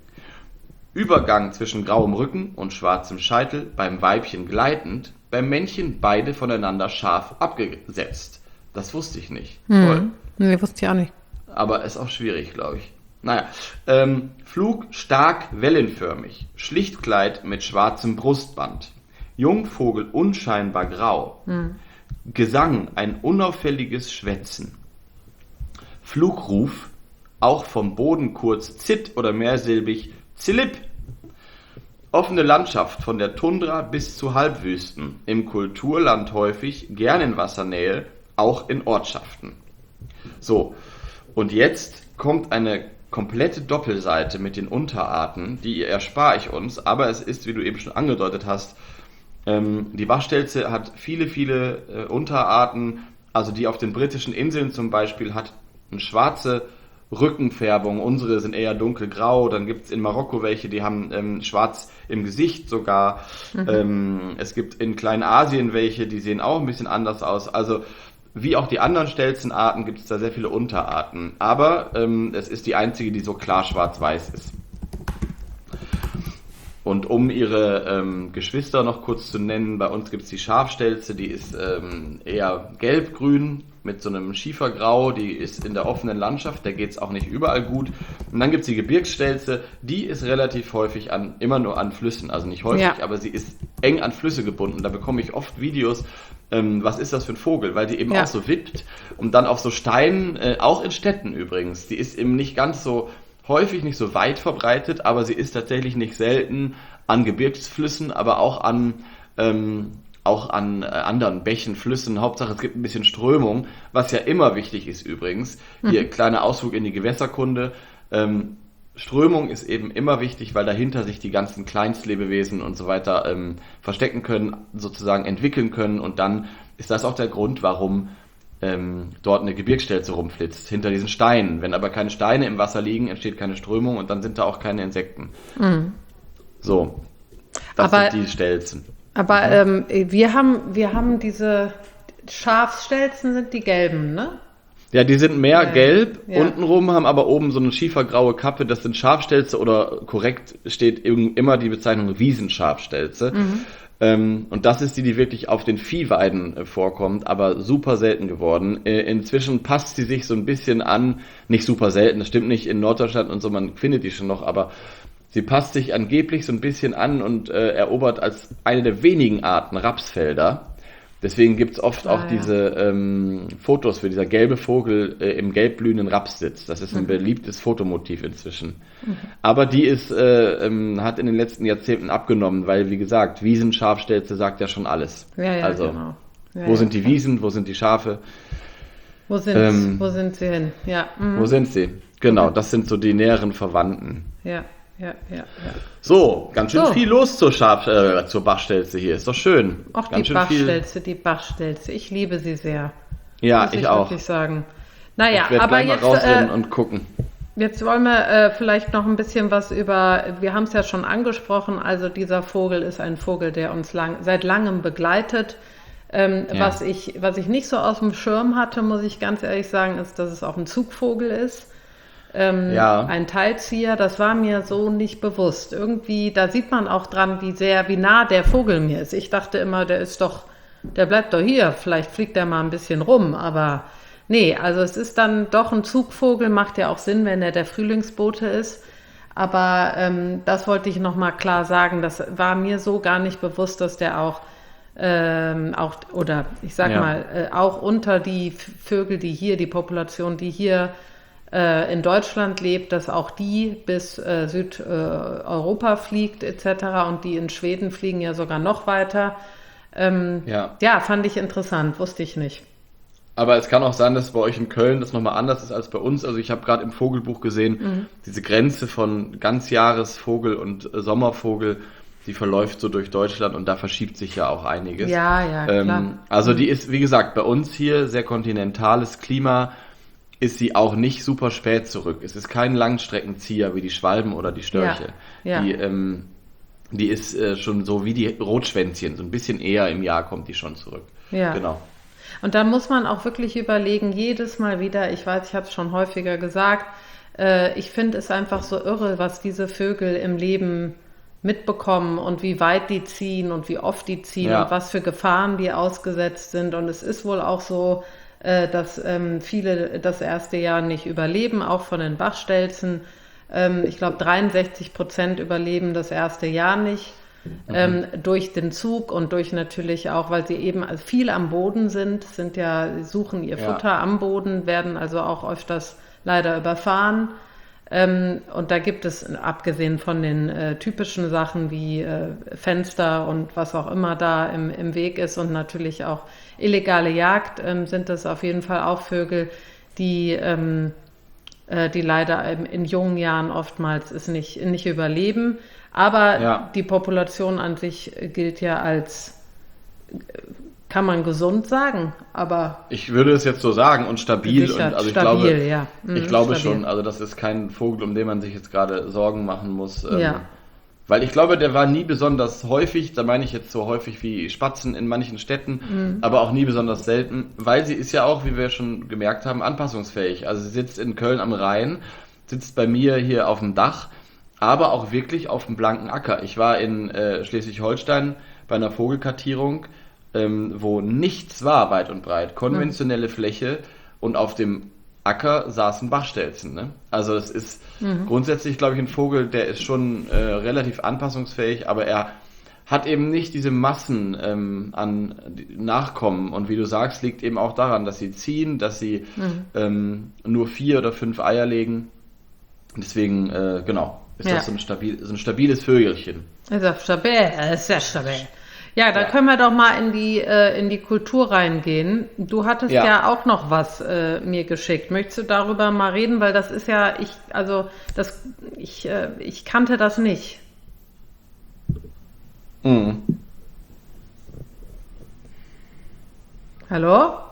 Übergang zwischen grauem Rücken und schwarzem Scheitel beim Weibchen gleitend, beim Männchen beide voneinander scharf abgesetzt. Das wusste ich nicht. Toll.
Nee, wusste ich auch nicht.
Aber ist auch schwierig, glaube ich. Naja, ähm, Flug stark wellenförmig, Schlichtkleid mit schwarzem Brustband, Jungvogel unscheinbar grau, Gesang, ein unauffälliges Schwätzen. Flugruf, auch vom Boden kurz Zit oder mehrsilbig Zilip. Offene Landschaft von der Tundra bis zu Halbwüsten, im Kulturland häufig, gern in Wassernähe, auch in Ortschaften. So, und jetzt kommt eine komplette Doppelseite mit den Unterarten, die erspare ich uns, aber es ist, wie du eben schon angedeutet hast, ähm, die Bachstelze hat viele, viele äh, Unterarten, also die auf den britischen Inseln zum Beispiel hat eine schwarze Rückenfärbung, unsere sind eher dunkelgrau, dann gibt es in Marokko welche, die haben ähm, schwarz im Gesicht sogar, mhm. ähm, es gibt in Kleinasien welche, die sehen auch ein bisschen anders aus, also wie auch die anderen Stelzenarten gibt es da sehr viele Unterarten, aber ähm, es ist die einzige, die so klar schwarz-weiß ist. Und um ihre ähm, Geschwister noch kurz zu nennen, bei uns gibt es die Schafstelze, die ist ähm, eher gelb-grün mit so einem Schiefergrau, die ist in der offenen Landschaft, da geht es auch nicht überall gut. Und dann gibt es die Gebirgsstelze, die ist relativ häufig an, immer nur an Flüssen, also nicht häufig, ja. aber sie ist eng an Flüsse gebunden. Da bekomme ich oft Videos, ähm, was ist das für ein Vogel, weil die eben ja. auch so wippt und dann auf so Steinen, äh, auch in Städten übrigens, die ist eben nicht ganz so häufig, nicht so weit verbreitet, aber sie ist tatsächlich nicht selten an Gebirgsflüssen, aber auch an ähm, auch an äh, anderen Bächen, Flüssen. Hauptsache, es gibt ein bisschen Strömung, was ja immer wichtig ist übrigens. Hier, mhm. kleiner Ausflug in die Gewässerkunde. Ähm, Strömung ist eben immer wichtig, weil dahinter sich die ganzen Kleinstlebewesen und so weiter ähm, verstecken können, sozusagen entwickeln können. Und dann ist das auch der Grund, warum ähm, dort eine Gebirgsstelze rumflitzt, hinter diesen Steinen. Wenn aber keine Steine im Wasser liegen, entsteht keine Strömung und dann sind da auch keine Insekten. Mhm. So, das aber, sind die Stelzen.
Aber mhm. ähm, wir haben wir haben diese Schafstelzen, sind die gelben, ne?
Ja, die sind mehr ja. gelb, ja. untenrum haben aber oben so eine schiefergraue Kappe, das sind Schafstelze oder korrekt steht immer die Bezeichnung Wiesenschafstelze. Mhm. Ähm, und das ist die, die wirklich auf den Viehweiden äh, vorkommt, aber super selten geworden. Äh, inzwischen passt sie sich so ein bisschen an, nicht super selten, das stimmt nicht, in Norddeutschland und so, man findet die schon noch, aber sie passt sich angeblich so ein bisschen an und äh, erobert als eine der wenigen Arten Rapsfelder. Deswegen gibt's oft ah, auch ja. diese ähm, Fotos, wie dieser gelbe Vogel äh, im gelbblühenden Raps sitzt. Das ist ein mhm. beliebtes Fotomotiv inzwischen. Mhm. Aber die ist äh, ähm, hat in den letzten Jahrzehnten abgenommen, weil, wie gesagt, Wiesenschafstelze sagt ja schon alles.
Ja, ja,
also,
genau. Ja,
wo
ja,
sind die Wiesen, wo sind die Schafe?
Wo sind, ähm, wo sind sie hin? Ja. Mhm.
Wo sind sie? Genau, okay. Das sind so die näheren Verwandten.
Ja. Ja, ja, ja.
So, ganz schön so. viel los zur, Schaf, äh, zur Bachstelze hier. Ist doch schön.
Auch ganz die Bachstelze, viel... die Bachstelze. Ich liebe sie sehr.
Ja, ich, ich auch.
Wirklich sagen. Naja,
ich
aber
gleich
jetzt
mal rausrennen
äh,
und gucken.
Jetzt wollen wir äh, vielleicht noch ein bisschen was über. Wir haben es ja schon angesprochen. Also dieser Vogel ist ein Vogel, der uns lang, seit langem begleitet. Ähm, ja. Was ich, was ich nicht so aus dem Schirm hatte, muss ich ganz ehrlich sagen, ist, dass es auch ein Zugvogel ist. Ähm, ja. Ein Teilzieher, das war mir so nicht bewusst. Irgendwie, da sieht man auch dran, wie sehr, wie nah der Vogel mir ist. Ich dachte immer, der ist doch, der bleibt doch hier, vielleicht fliegt der mal ein bisschen rum, aber nee, also es ist dann doch ein Zugvogel, macht ja auch Sinn, wenn er der Frühlingsbote ist. Aber ähm, das wollte ich nochmal klar sagen, das war mir so gar nicht bewusst, dass der auch, ähm, auch oder ich sag ja. mal, äh, auch unter die Vögel, die hier, die Population, die hier in Deutschland lebt, dass auch die bis äh, Südeuropa äh, fliegt et cetera und die in Schweden fliegen ja sogar noch weiter. Ähm, ja. ja, fand ich interessant, wusste ich nicht.
Aber es kann auch sein, dass bei euch in Köln das nochmal anders ist als bei uns. Also ich habe gerade im Vogelbuch gesehen, mhm. diese Grenze von Ganzjahresvogel und äh, Sommervogel, die verläuft so durch Deutschland und da verschiebt sich ja auch einiges.
Ja, ja, klar.
Ähm, also die ist, wie gesagt, bei uns hier sehr kontinentales Klima, ist sie auch nicht super spät zurück. Es ist kein Langstreckenzieher wie die Schwalben oder die Störche. Ja, ja. Die, ähm, die ist äh, schon so wie die Rotschwänzchen, so ein bisschen eher im Jahr kommt die schon zurück.
Ja.
Genau.
Und dann muss man auch wirklich überlegen, jedes Mal wieder, ich weiß, ich habe es schon häufiger gesagt, äh, ich finde es einfach so irre, was diese Vögel im Leben mitbekommen und wie weit die ziehen und wie oft die ziehen ja. und was für Gefahren die ausgesetzt sind. Und es ist wohl auch so, dass ähm, viele das erste Jahr nicht überleben, auch von den Bachstelzen. Ähm, ich glaube, dreiundsechzig Prozent überleben das erste Jahr nicht. Mhm. Ähm, durch den Zug und durch natürlich auch, weil sie eben viel am Boden sind, sind ja, suchen ihr Futter ja. am Boden, werden also auch öfters leider überfahren. Ähm, und da gibt es, abgesehen von den äh, typischen Sachen wie äh, Fenster und was auch immer da im, im Weg ist und natürlich auch illegale Jagd, ähm, sind das auf jeden Fall auch Vögel, die, ähm, äh, die leider in, in jungen Jahren oftmals es nicht, nicht überleben. Aber ja. die Population an sich gilt ja als, kann man gesund sagen, aber...
Ich würde es jetzt so sagen und stabil. Und also ich
stabil,
glaube,
ja. Mhm,
ich glaube
stabil.
schon, also das ist kein Vogel, um den man sich jetzt gerade Sorgen machen muss. Ähm,
ja.
Weil ich glaube, der war nie besonders häufig, da meine ich jetzt so häufig wie Spatzen in manchen Städten, mhm. aber auch nie besonders selten, weil sie ist ja auch, wie wir schon gemerkt haben, anpassungsfähig. Also sie sitzt in Köln am Rhein, sitzt bei mir hier auf dem Dach, aber auch wirklich auf dem blanken Acker. Ich war in äh, Schleswig-Holstein bei einer Vogelkartierung, ähm, wo nichts war weit und breit. Konventionelle mhm. Fläche und auf dem Acker saßen Bachstelzen. Ne? Also es ist mhm. grundsätzlich, glaube ich, ein Vogel, der ist schon äh, relativ anpassungsfähig, aber er hat eben nicht diese Massen ähm, an Nachkommen. Und wie du sagst, liegt eben auch daran, dass sie ziehen, dass sie mhm. ähm, nur vier oder fünf Eier legen. Deswegen, äh, genau, ist ja. das so ein, stabil, so ein stabiles Vögelchen.
Ist ja stabil, ist sehr stabil. Ja, da ja. können wir doch mal in die äh, in die Kultur reingehen. Du hattest ja, ja auch noch was äh, mir geschickt. Möchtest du darüber mal reden, weil das ist ja ich also das ich äh, ich kannte das nicht.
Mhm.
Hallo?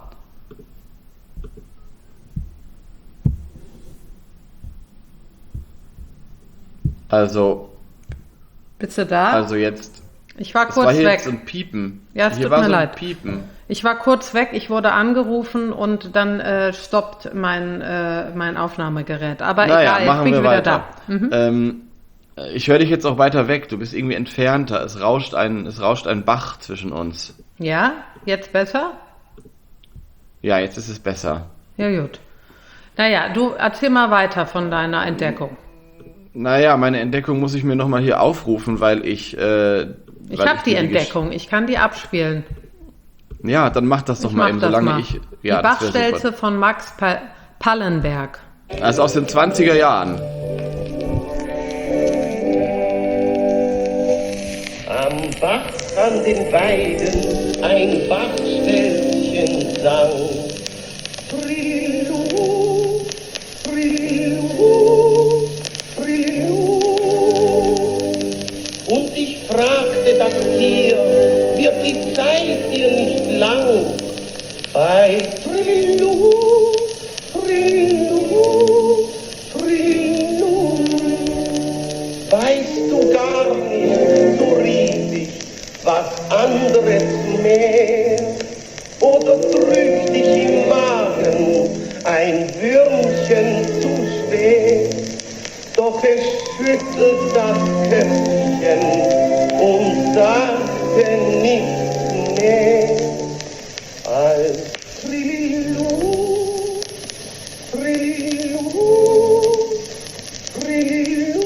Also
bist du da?
Also jetzt
Ich war
es
kurz
war hier
weg.
Jetzt so ein Piepen.
Ja, es
hier
tut
war
mir
so ein
leid.
Piepen.
Ich war kurz weg, ich wurde angerufen und dann äh, stoppt mein, äh, mein Aufnahmegerät. Aber
naja,
egal,
machen
jetzt bin
wir
ich wieder
weiter.
da. Mhm.
Ähm, ich höre dich jetzt auch weiter weg. Du bist irgendwie entfernter. Es rauscht ein, es rauscht ein Bach zwischen uns.
Ja, jetzt besser?
Ja, jetzt ist es besser.
Ja, gut. Naja, du erzähl mal weiter von deiner Entdeckung.
Naja, meine Entdeckung muss ich mir nochmal hier aufrufen, weil ich... Äh,
ich habe die Entdeckung, ich kann die abspielen.
Ja, dann mach das doch
ich
mal eben, solange
mal.
ich... Ja,
die Bachstelze von Max pa- Pallenberg.
Also aus den zwanziger Jahren.
Am Bach an den Weiden ein Bachstelzchen sang. Frillu, Frillu, Frillu. Und ich fragte das Tier, wird die Zeit hier nicht lang? Bei Frillu, Frillu, Frillu. Weißt du gar nicht, so riesig, was anderes mehr? Oder drückt dich im Magen ein Würmchen zu schwer? Doch es schüttelt das Köpfchen und sagte nichts mehr als Frillu, Frillu, Frillu.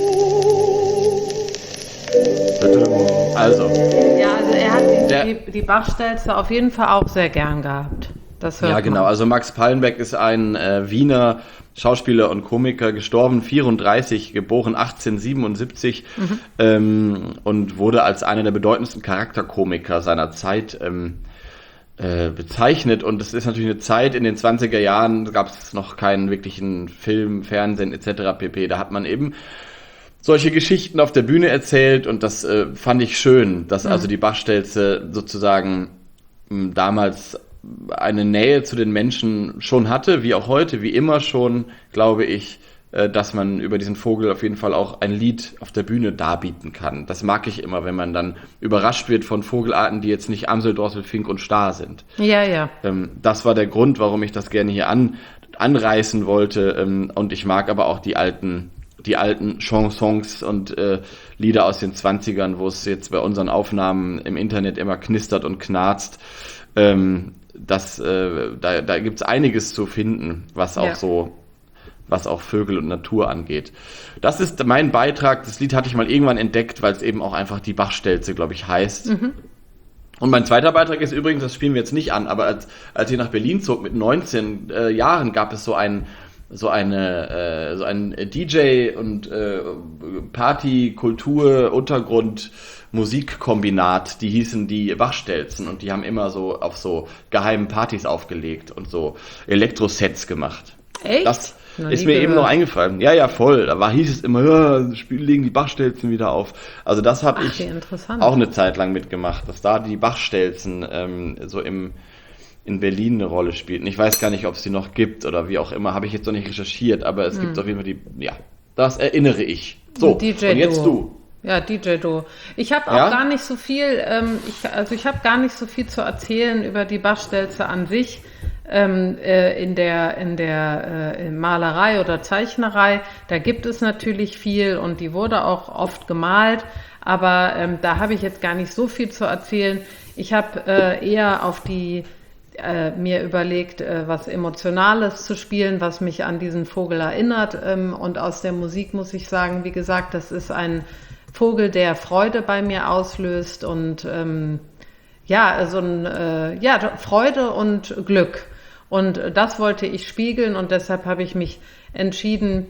Also.
Ja, also er hat die, der, die, die Bachstelze auf jeden Fall auch sehr gern gehabt. Das hört
ja, genau.
Man.
Also Max Pallenberg ist ein äh, Wiener Schauspieler und Komiker, gestorben vierunddreißig, geboren achtzehnhundertsiebenundsiebzig mhm. ähm, und wurde als einer der bedeutendsten Charakterkomiker seiner Zeit ähm, äh, bezeichnet. Und es ist natürlich eine Zeit, in den zwanziger Jahren gab es noch keinen wirklichen Film, Fernsehen et cetera pp. Da hat man eben solche Geschichten auf der Bühne erzählt und das äh, fand ich schön, dass mhm. also die Bachstelze sozusagen m, damals eine Nähe zu den Menschen schon hatte, wie auch heute, wie immer schon, glaube ich, äh, dass man über diesen Vogel auf jeden Fall auch ein Lied auf der Bühne darbieten kann. Das mag ich immer, wenn man dann überrascht wird von Vogelarten, die jetzt nicht Amsel, Drossel, Fink und Star sind.
Ja, ja.
Ähm, das war der Grund, warum ich das gerne hier an, anreißen wollte ähm, und ich mag aber auch die alten die alten Chansons und äh, Lieder aus den zwanzigern, wo es jetzt bei unseren Aufnahmen im Internet immer knistert und knarzt. Ähm, das, äh, da da gibt es einiges zu finden, was auch
ja.
so was auch Vögel und Natur angeht. Das ist mein Beitrag. Das Lied hatte ich mal irgendwann entdeckt, weil es eben auch einfach die Bachstelze, glaube ich, heißt. Mhm. Und mein zweiter Beitrag ist übrigens, das spielen wir jetzt nicht an, aber als, als ich nach Berlin zog mit neunzehn äh, Jahren, gab es so ein so eine äh, so ein D J und äh, Party, Kultur, Untergrund, Musikkombinat, die hießen die Bachstelzen und die haben immer so auf so geheimen Partys aufgelegt und so Elektrosets gemacht.
Echt?
Das ist mir gehört. Eben noch eingefallen. Ja, ja, voll. Da war, hieß es immer, ja, legen die Bachstelzen wieder auf. Also das habe ich auch eine Zeit lang mitgemacht, dass da die Bachstelzen ähm, so im in Berlin eine Rolle spielten. Ich weiß gar nicht, ob es die noch gibt oder wie auch immer, habe ich jetzt noch nicht recherchiert, aber es hm. gibt auf jeden Fall die, ja, das erinnere ich. So,
D J
und jetzt du.
Ja, D J Do. Ich habe auch ja? gar nicht so viel, ähm, ich, also ich habe gar nicht so viel zu erzählen über die Bachstelze an sich ähm, äh, in der in der äh, in Malerei oder Zeichnerei. Da gibt es natürlich viel und die wurde auch oft gemalt, aber ähm, da habe ich jetzt gar nicht so viel zu erzählen. Ich habe äh, eher auf die äh, mir überlegt, äh, was Emotionales zu spielen, was mich an diesen Vogel erinnert. Ähm, und aus der Musik muss ich sagen, wie gesagt, das ist ein Vogel, der Freude bei mir auslöst und ähm, ja, so ein äh, ja Freude und Glück. Und das wollte ich spiegeln und deshalb habe ich mich entschieden,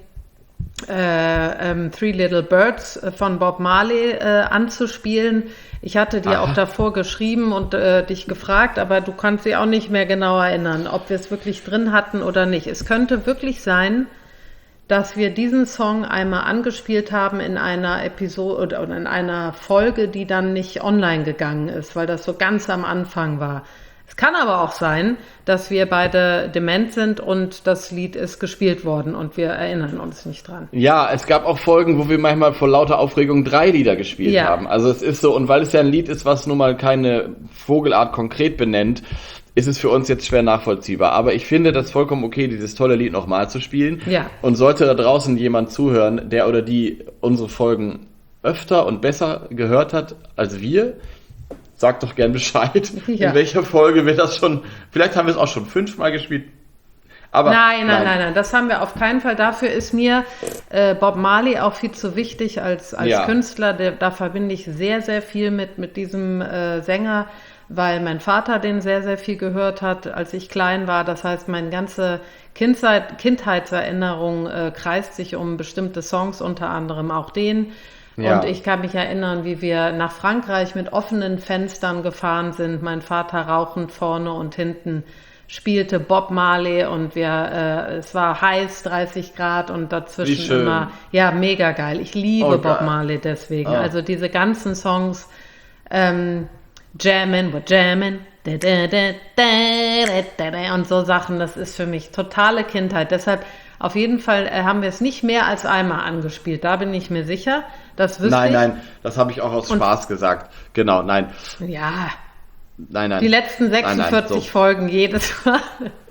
äh, ähm, Three Little Birds von Bob Marley äh, anzuspielen. Ich hatte dir Aha. auch davor geschrieben und äh, dich gefragt, aber du kannst dich auch nicht mehr genau erinnern, ob wir es wirklich drin hatten oder nicht. Es könnte wirklich sein, dass wir diesen Song einmal angespielt haben in einer Episode oder in einer Folge, die dann nicht online gegangen ist, weil das so ganz am Anfang war. Es kann aber auch sein, dass wir beide dement sind und das Lied ist gespielt worden und wir erinnern uns nicht dran.
Ja, es gab auch Folgen, wo wir manchmal vor lauter Aufregung drei Lieder gespielt ja. haben. Also es ist so, und weil es ja ein Lied ist, was nun mal keine Vogelart konkret benennt, ist es für uns jetzt schwer nachvollziehbar. Aber ich finde das vollkommen okay, dieses tolle Lied nochmal zu spielen.
Ja.
Und sollte da draußen jemand zuhören, der oder die unsere Folgen öfter und besser gehört hat als wir, sagt doch gern Bescheid, ja. in welcher Folge wir das schon, vielleicht haben wir es auch schon fünfmal gespielt. Aber
nein, nein, nein, nein, nein, das haben wir auf keinen Fall. Dafür ist mir äh, Bob Marley auch viel zu wichtig als, als ja. Künstler. Der, da verbinde ich sehr, sehr viel mit, mit diesem äh, Sänger, weil mein Vater den sehr, sehr viel gehört hat, als ich klein war. Das heißt, meine ganze Kindheit, Kindheitserinnerung äh, kreist sich um bestimmte Songs, unter anderem auch den. Ja. Und ich kann mich erinnern, wie wir nach Frankreich mit offenen Fenstern gefahren sind. Mein Vater rauchend vorne und hinten spielte Bob Marley und wir, äh, es war heiß, dreißig Grad und dazwischen immer, ja, mega geil. Ich liebe oh, Bob Marley deswegen. Oh. Also diese ganzen Songs, ähm, Jammin', we're jammin', da, da, da, da, da, da, und so Sachen, das ist für mich totale Kindheit. Deshalb auf jeden Fall äh, haben wir es nicht mehr als einmal angespielt, da bin ich mir sicher. Das wüsste
nein,
ich.
nein, das habe ich auch aus und Spaß gesagt. Genau, nein.
Ja.
Nein, nein.
Die letzten sechsundvierzig nein, nein, so. Folgen jedes Mal.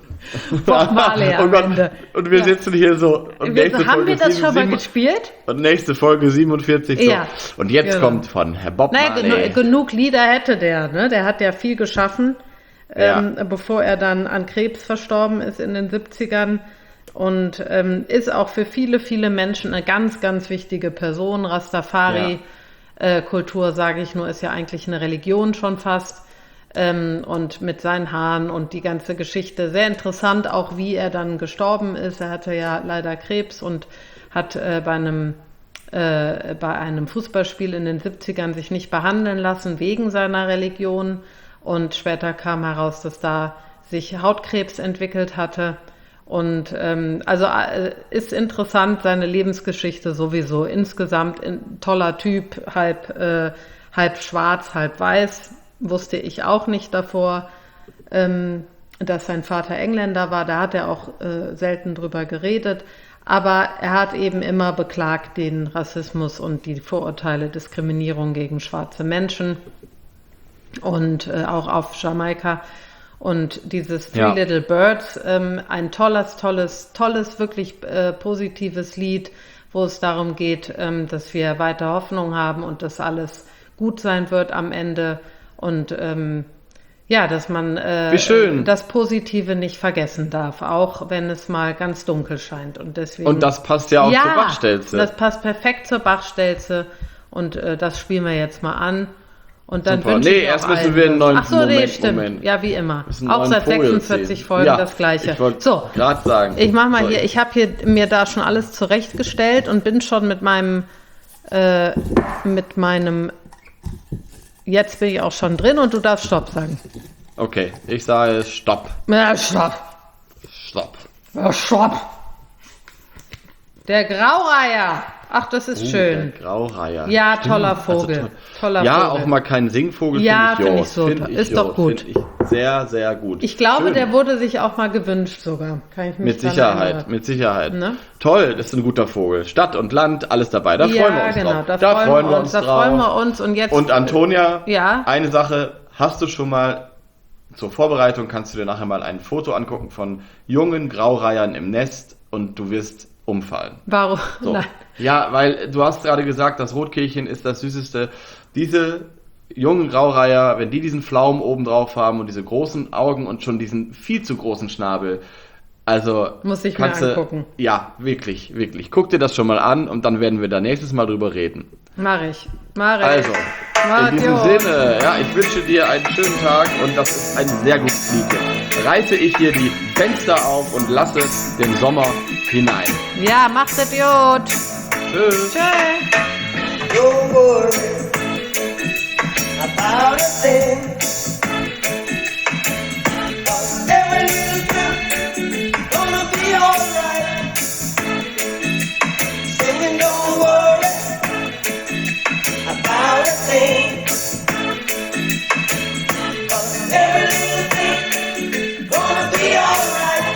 Bob Marley am
und, Gott,
Ende.
Und wir ja. sitzen hier so. Und
wir, haben Folge wir das sieben, schon mal sieben, gespielt?
Und nächste Folge siebenundvierzig so.
Ja.
Und jetzt genau. kommt von Herr Bob
naja,
Marley.
Genug, genug Lieder hätte der, ne? Der hat ja viel geschaffen, ja. ähm, bevor er dann an Krebs verstorben ist in den siebzigern. Und ähm, ist auch für viele, viele Menschen eine ganz, ganz wichtige Person. Rastafari-Kultur, ja. äh, sage ich nur, ist ja eigentlich eine Religion schon fast. Ähm, und mit seinen Haaren und die ganze Geschichte. Sehr interessant, auch wie er dann gestorben ist. Er hatte ja leider Krebs und hat äh, bei einem äh, bei einem Fußballspiel in den siebzigern sich nicht behandeln lassen wegen seiner Religion. Und später kam heraus, dass da sich Hautkrebs entwickelt hatte. Und ähm, also äh, ist interessant, seine Lebensgeschichte sowieso. Insgesamt ein toller Typ, halb, äh, halb schwarz, halb weiß. Wusste ich auch nicht davor, ähm, dass sein Vater Engländer war. Da hat er auch äh, selten drüber geredet. Aber er hat eben immer beklagt den Rassismus und die Vorurteile, Diskriminierung gegen schwarze Menschen und äh, auch auf Jamaika. Und dieses Three ja. Little Birds, ähm, ein tolles, tolles, tolles, wirklich äh, positives Lied, wo es darum geht, ähm, dass wir weiter Hoffnung haben und dass alles gut sein wird am Ende. Und ähm, ja, dass man äh,
Wie schön.
das Positive nicht vergessen darf, auch wenn es mal ganz dunkel scheint. Und deswegen.
Und das passt ja auch
ja,
zur Bachstelze.
Das passt perfekt zur Bachstelze. Und äh, das spielen wir jetzt mal an. Und dann
Super.
wünsche
Nee,
ich
erst
auch
müssen
allen
wir einen
was.
neuen
Ach so, nee,
Moment,
stimmt.
Moment.
Ja, wie immer.
Müssen
Auch
einen
seit
neuen Vogel
sechsundvierzig
ziehen.
Folgen
Ja,
das Gleiche.
ich wollte
So,
gerade sagen.
ich mach mal
So,
hier, ich habe hier mir da schon alles zurechtgestellt und bin schon mit meinem, äh, mit meinem, jetzt bin ich auch schon drin und du darfst Stopp sagen.
Okay, ich sage Stopp.
Ja, Stopp.
Stopp.
Ja, Stopp. Der Graureiher. Ach, das ist
Uh,
schön.
Der Graureiher.
Ja,
Stimmt,
toller
also
Vogel.
toll.
Toller
ja,
Vogel.
auch mal kein Singvogel
Ja,
finde ich,
find
jo.
ich super.
Find
Ist
jo.
doch gut.
Find ich sehr, sehr gut.
Ich glaube,
Schön.
der wurde sich auch mal gewünscht sogar. Kann ich mich
Mit
dran
Sicherheit,
erinnern.
mit Sicherheit.
Ne?
Toll, das ist ein guter Vogel. Stadt und Land, alles dabei. Da
Ja,
freuen wir uns
genau,
drauf.
da freuen wir uns, da
drauf.
freuen wir uns. Und jetzt,
Und Antonia,
Ja?
eine Sache, hast du schon mal zur Vorbereitung, kannst du dir nachher mal ein Foto angucken von jungen Graureihern im Nest und du wirst umfallen.
warum?
So.
Nein.
Ja, weil du hast gerade gesagt, das Rotkehlchen ist das Süßeste. Diese jungen Graureiher, wenn die diesen Pflaumen oben drauf haben und diese großen Augen und schon diesen viel zu großen Schnabel, also
Muss ich mir
kannst du-
angucken.
Ja, wirklich, wirklich. Guck dir das schon mal an und dann werden wir da nächstes Mal drüber reden.
Mach ich. Mach ich.
Also,
Mach
in diesem
jo.
Sinne, ja, ich wünsche dir einen schönen Tag und das ist ein sehr gutes Lied. Reiße ich hier die Fenster auf und lasse den Sommer hinein.
Ja, macht es gut.
Tschüss.
Tschüss.
Don't worry about a thing. 'Cause every little thing gonna be alright. Singing, don't worry about a thing. 'Cause every little thing gonna be alright.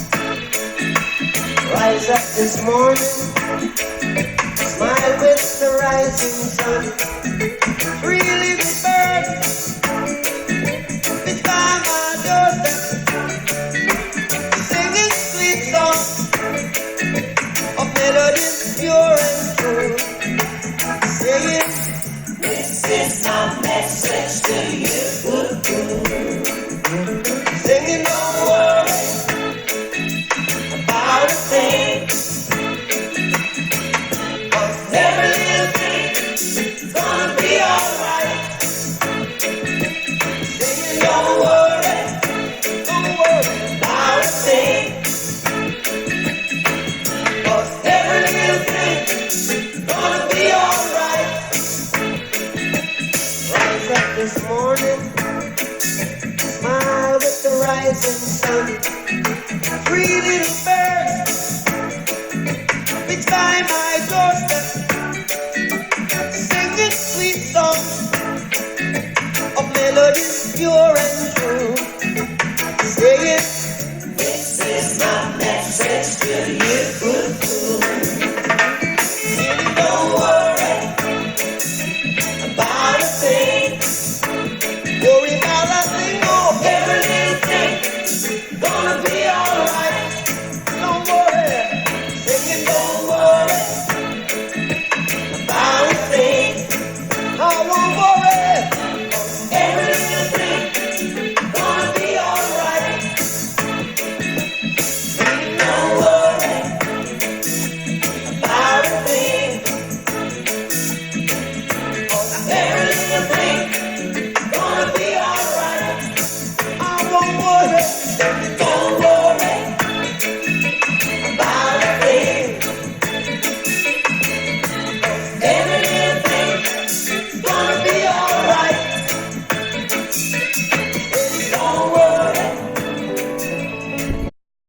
Rise up this morning. Smile with the rising sun. Three little birds fly by my doorstep, singing sweet songs of melodies pure and true. Saying, this is my message to you. Singing, don't worry about a thing. Every little thing gonna be alright. Singing, don't worry, don't worry about a thing. 'Cause every little thing gonna be alright. Rise up this morning, smile with the rising sun. Three little birds fly by my doorstep, singing sweet songs of melodies pure and true. Saying, this is my message to you. Really don't worry about a thing. Worry about a thing, oh, every little thing gonna be alright. Don't worry, singing, don't worry about a thing. I won't worry, 'cause every little thing gonna be alright. Singing, don't worry about a thing. 'Cause every little thing gonna be alright. I won't worry.